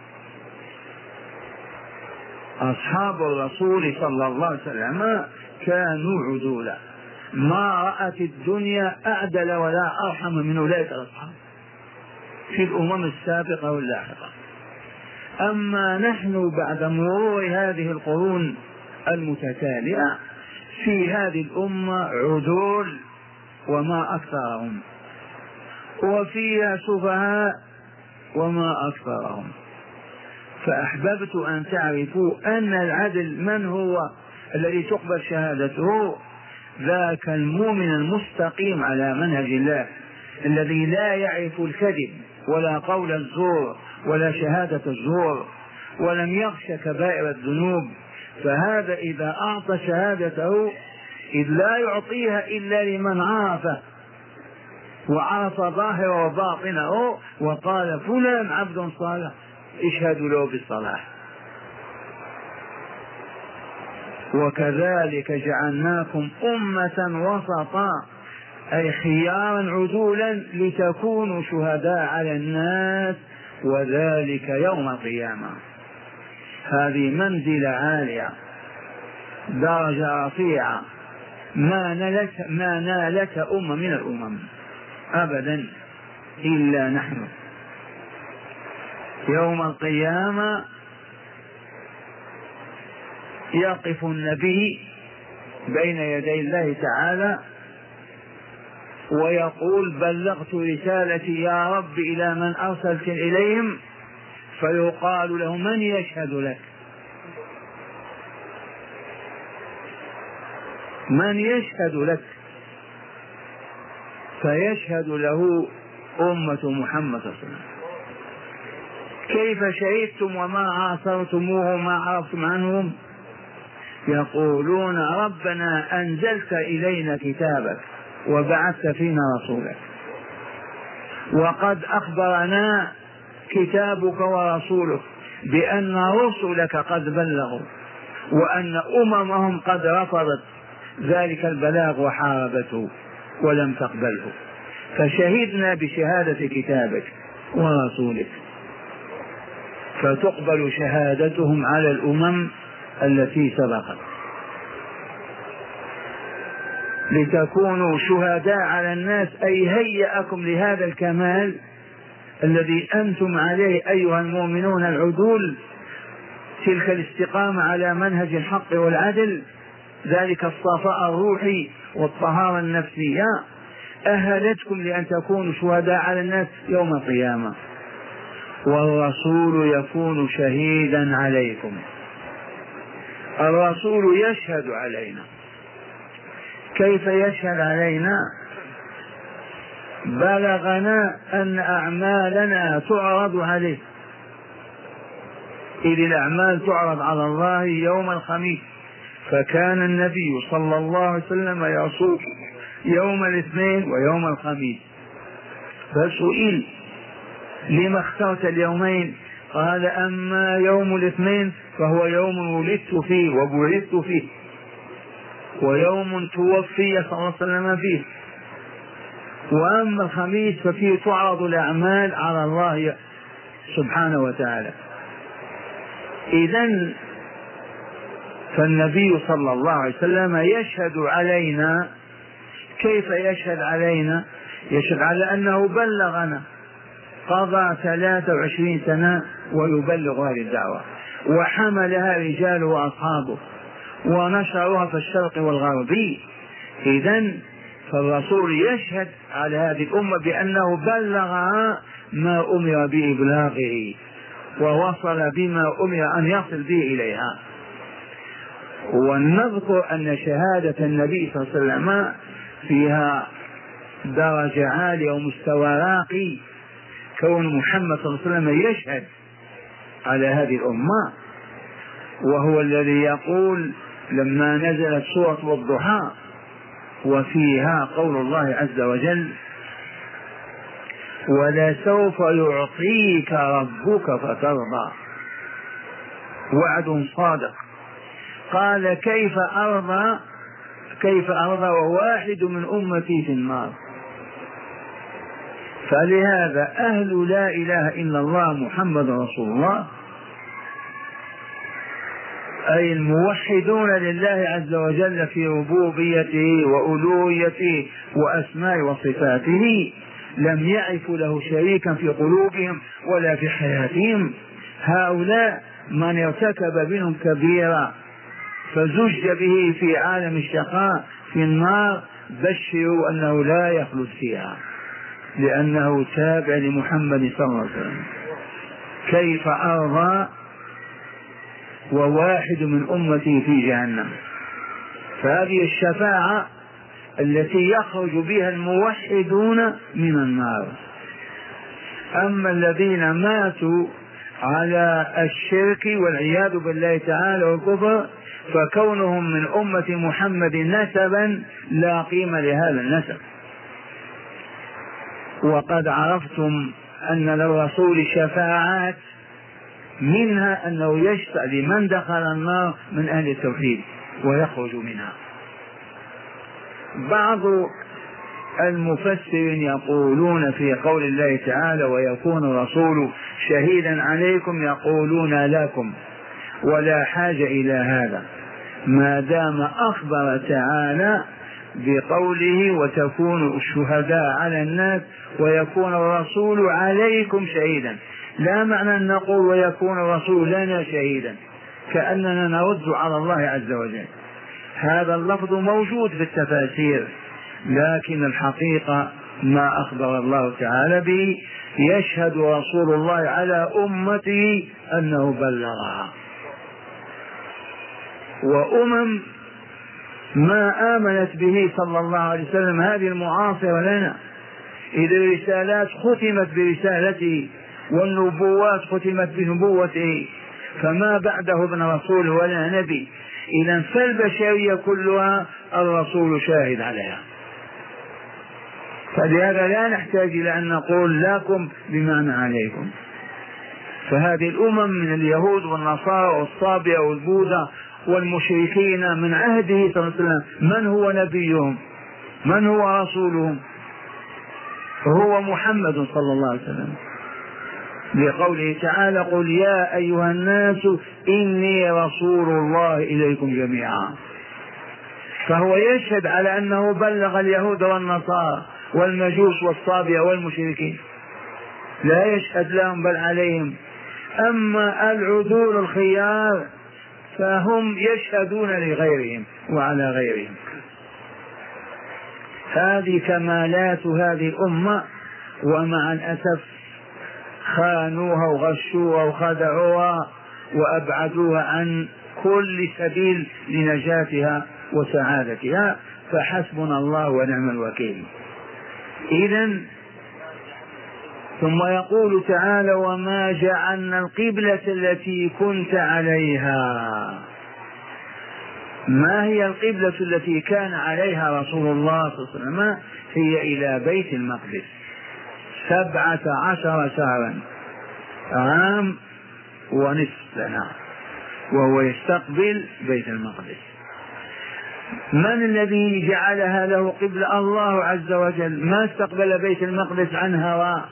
أصحاب الرسول صلى الله عليه وسلم كانوا عدولا، ما رأت الدنيا أعدل ولا أرحم من أولئك الأصحاب في الأمم السابقة واللاحقة. أما نحن بعد مرور هذه القرون المتتالية في هذه الأمة عدول وما أكثرهم، وفيها سفهاء وما أكثرهم. فأحببت أن تعرفوا أن العدل من هو الذي تقبل شهادته؟ ذاك المؤمن المستقيم على منهج الله، الذي لا يعرف الكذب ولا قول الزور ولا شهادة الزور، ولم يخش كبائر الذنوب. فهذا إذا أعطى شهادته إذ لا يعطيها إلا لمن عرفه وعرف ظاهره وباطنه وقال فلان عبد صالح اشهدوا له بالصلاح. وكذلك جعلناكم أمة وسطا أي خيارا عدولا لتكونوا شهداء على الناس وذلك يوم القيامة. هذه منزلة عالية، درجة رفيعة، ما نالت أمة من الأمم أبدا إلا نحن. يوم القيامة يقف النبي بين يدي الله تعالى ويقول بلغت رسالتي يا رب إلى من أرسلت إليهم، فيقال له من يشهد لك؟ من يشهد لك؟ فيشهد له أمة محمد صلى الله عليه وسلم. كيف شهدتم وما عاصرتموه وما عرفتم عنهم؟ يقولون ربنا أنزلت إلينا كتابك وبعثت فينا رسولك، وقد أخبرنا كتابك ورسولك بأن رسلك قد بلغوا وأن أممهم قد رفضت ذلك البلاغ وحاربته ولم تقبله، فشهدنا بشهادة كتابك ورسولك، فتقبل شهادتهم على الأمم التي سبقت لتكونوا شهداء على الناس. أي هيأكم لهذا الكمال الذي أنتم عليه أيها المؤمنون العدول، تلك الاستقامة على منهج الحق والعدل، ذلك الصفاء الروحي والطهارة النفسية أهلتكم لأن تكونوا شهداء على الناس يوم القيامة. والرسول يكون شهيدا عليكم، الرسول يشهد علينا. كيف يشهد علينا؟ بلغنا أن أعمالنا تعرض عليه، إذ الأعمال تعرض على الله يوم الخميس، فكان النبي صلى الله عليه وسلم يصوم يوم الاثنين ويوم الخميس، فسئل لما اخترت اليومين؟ قال أما يوم الاثنين فهو يوم ولدت فيه وبعثت فيه، ويوم توفي صلى الله عليه وسلم فيه. وأما الخميس ففيه تعرض الأعمال على الله سبحانه وتعالى. إذن فالنبي صلى الله عليه وسلم يشهد علينا. كيف يشهد علينا؟ يشهد على أنه بلغنا، قضى 23 سنة ويبلغ هذه الدعوة، وحملها رجاله وأصحابه ونشروها في الشرق والغرب. إذن فالرسول يشهد على هذه الأمة بأنه بلغها ما أمر بإبلاغه ووصل بما أمر أن يصل به إليها. ونذكر أن شهادة النبي صلى الله عليه وسلم فيها درجة عالية ومستوى راقي، كون محمد صلى الله عليه وسلم يشهد على هذه الأمة، وهو الذي يقول لما نزلت سورة والضحى وفيها قول الله عز وجل: ولسوف يعطيك ربك فترضى، وعد صادق. قال كيف أرضى وواحد من أمتي في النار؟ فلهذا أهل لا إله إلا الله محمد رسول الله، أي الموحدون لله عز وجل في ربوبيته وألوهيته وأسماء وصفاته، لم يعرفوا له شريكا في قلوبهم ولا في حياتهم. هؤلاء من ارتكب منهم كبيرة فزج به في عالم الشقاء في النار، بشروا أنه لا يخلد فيها، لأنه تابع لمحمد صلى الله عليه وسلم. كيف أرضى وواحد من أمتي في جهنم؟ فهذه الشفاعة التي يخرج بها الموحدون من النار. أما الذين ماتوا على الشرك والعياذ بالله تعالى والكفر، فكونهم من أمة محمد نسبا لا قيمة لهذا النسب. وقد عرفتم أن للرسول شفاعات، منها أنه يشفع لمن دخل النار من أهل التوحيد ويخرج منها. بعض المفسرين يقولون في قول الله تعالى: ويكون الرسول شهيدا عليكم، يقولون لكم ولا حاجة إلى هذا، ما دام أخبر تعالى بقوله: وتكونوا الشهداء على الناس ويكون الرسول عليكم شهيدا. لا معنى أن نقول ويكون الرسول لنا شهيدا كأننا نرد على الله عز وجل. هذا اللفظ موجود في التفاسير، لكن الحقيقة ما أخبر الله تعالى به: يشهد رسول الله على أمته أنه بلغها. وأمم ما آمنت به صلى الله عليه وسلم هذه المعاصرة لنا، إذا الرسالات ختمت برسالته والنبوات ختمت بنبوته، فما بعده ابن رسول ولا نبي. إذا فالبشرية كلها الرسول شاهد عليها، فلهذا لا نحتاج إلى أن نقول لكم بمعنى عليكم. فهذه الأمم من اليهود والنصارى والصابئة والبوذا والمشركين من عهده صلى الله عليه وسلم، من هو نبيهم؟ من هو رسولهم؟ هو محمد صلى الله عليه وسلم، لقوله تعالى: قل يا أيها الناس إني رسول الله إليكم جميعا. فهو يشهد على أنه بلغ اليهود والنصارى والمجوس والصابئة والمشركين، لا يشهد لهم بل عليهم. أما العدول الخيار فهم يشهدون لغيرهم وعلى غيرهم. هذه كمالات هذه الأمة، ومع الأسف خانوها وغشوها وخدعوها وأبعدوها عن كل سبيل لنجاتها وسعادتها، فحسبنا الله ونعم الوكيل. إذن ثم يقول تعالى: وما جعلنا القبلة التي كنت عليها. ما هي القبلة التي كان عليها رسول الله صلى الله عليه وسلم؟ هي إلى بيت المقدس 17 شهرا، عام ونصف سنة، وهو يستقبل بيت المقدس. من الذي جعلها له قبلة؟ الله عز وجل، ما استقبل بيت المقدس عن هواه،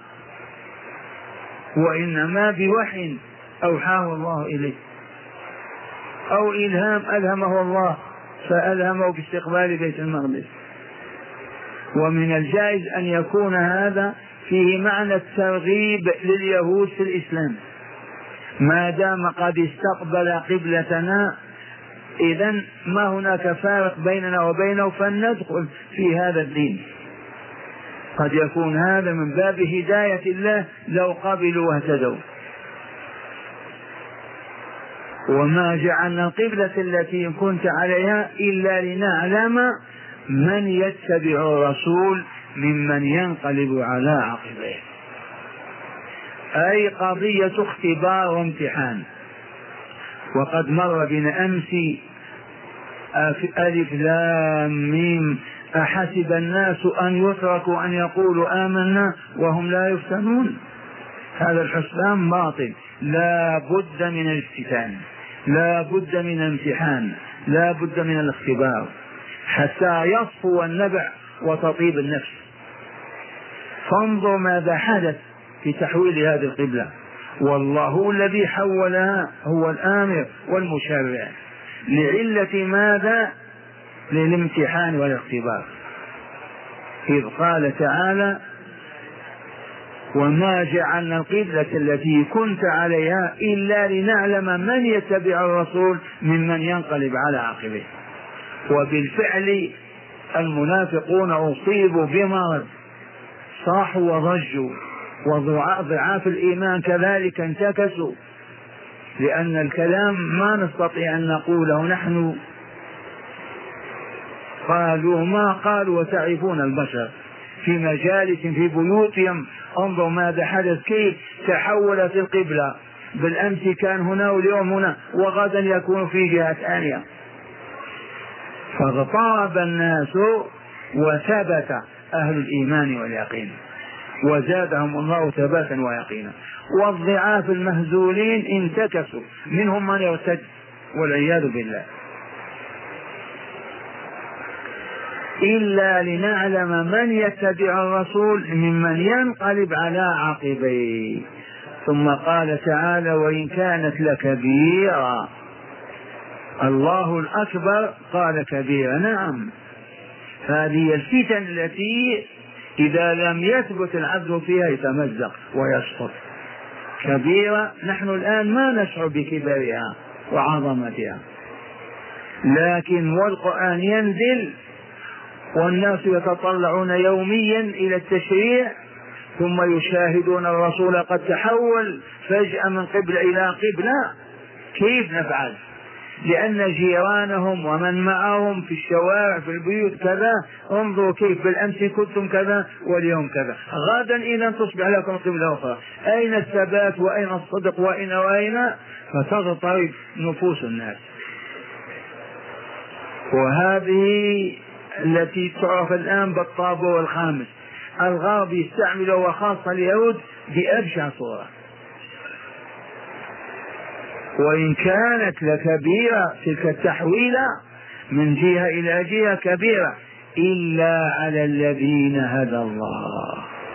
وإنما بوحي أوحاه الله إليه، أو إلهام ألهمه الله فألهمه باستقبال بيت المقدس. ومن الجائز أن يكون هذا فيه معنى الترغيب لليهود في الإسلام، ما دام قد استقبل قبلتنا إذن ما هناك فارق بيننا وبينه فلندخل في هذا الدين. قد يكون هذا من باب هداية الله لو قبلوا واهتدوا. وما جعلنا القبلة التي كنت عليها إلا لنعلم من يتبع الرسول ممن ينقلب على عقبيه، أي قضية اختبار وامتحان. وقد مر بنا أمس ألف لام ميم أحسب الناس أن يتركوا أن يقولوا آمنا وهم لا يفتنون. هذا الحسبان باطل، لا بد من الافتتان، لا بد من الامتحان، لا بد من الاختبار حتى يصفو النبع وتطيب النفس. فانظر ماذا حدث في تحويل هذه القبلة، والله الذي حولها هو الآمر والمشرع. لعلة ماذا؟ للامتحان والاختبار. إذ قال تعالى وما جعلنا القبلة التي كنت عليها إلا لنعلم من يتبع الرسول ممن ينقلب على عقبه. وبالفعل المنافقون أصيبوا بمرض، صاحوا وضجوا، وضعاف الإيمان كذلك انتكسوا، لأن الكلام ما نستطيع أن نقوله نحن. قالوا ما قالوا وتعرفون البشر في مجالس في بيوتهم. انظروا ماذا حدث، كيف تحولت القبلة، بالأمس كان هنا واليوم هنا وغدا يكون في جهة ثانية. فاغترب الناس وثبت أهل الإيمان واليقين، وزادهم الله ثباتا ويقينا. والضعاف المهزولين انتكسوا، منهم من يرتد والعياذ بالله. إلا لنعلم من يتبع الرسول ممن ينقلب على عقبيه. ثم قال تعالى وإن كانت لكبيرة. الله الأكبر قال كبيرة، نعم، هذه الفتن التي إذا لم يثبت العبد فيها يتمزق ويسقط. كبيرة، نحن الآن ما نشعر بكبرها وعظمتها، لكن والقرآن ينزل والناس يتطلعون يوميا إلى التشريع، ثم يشاهدون الرسول قد تحول فجأة من قبلة إلى قبلة. كيف نفعل؟ لأن جيرانهم ومن معهم في الشوارع في البيوت كذا، انظروا كيف بالأمس كنتم كذا واليوم كذا، غدا إذا تصبح لكم قبلة أخرى. أين الثبات وأين الصدق وأين فتضطرب نفوس الناس. وهذه التي تعرف الآن بالطابور الخامس، الغرب يستعمله وخاصة اليهود بأبشع صورة. وإن كانت لكبيرة تلك التحويلة من جهة إلى جهة كبيرة إلا على الذين هدى الله،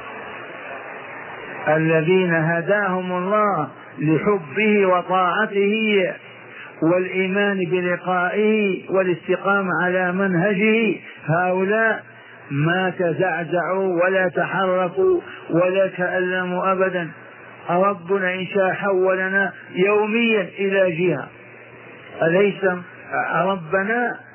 الذين هداهم الله لحبه وطاعته والإيمان بلقائه والاستقامة على منهجه. هؤلاء ما تزعزعوا ولا تحركوا ولا تألموا أبدا. ربنا إن شاء حولنا يوميا إلى جهة. أليس ربنا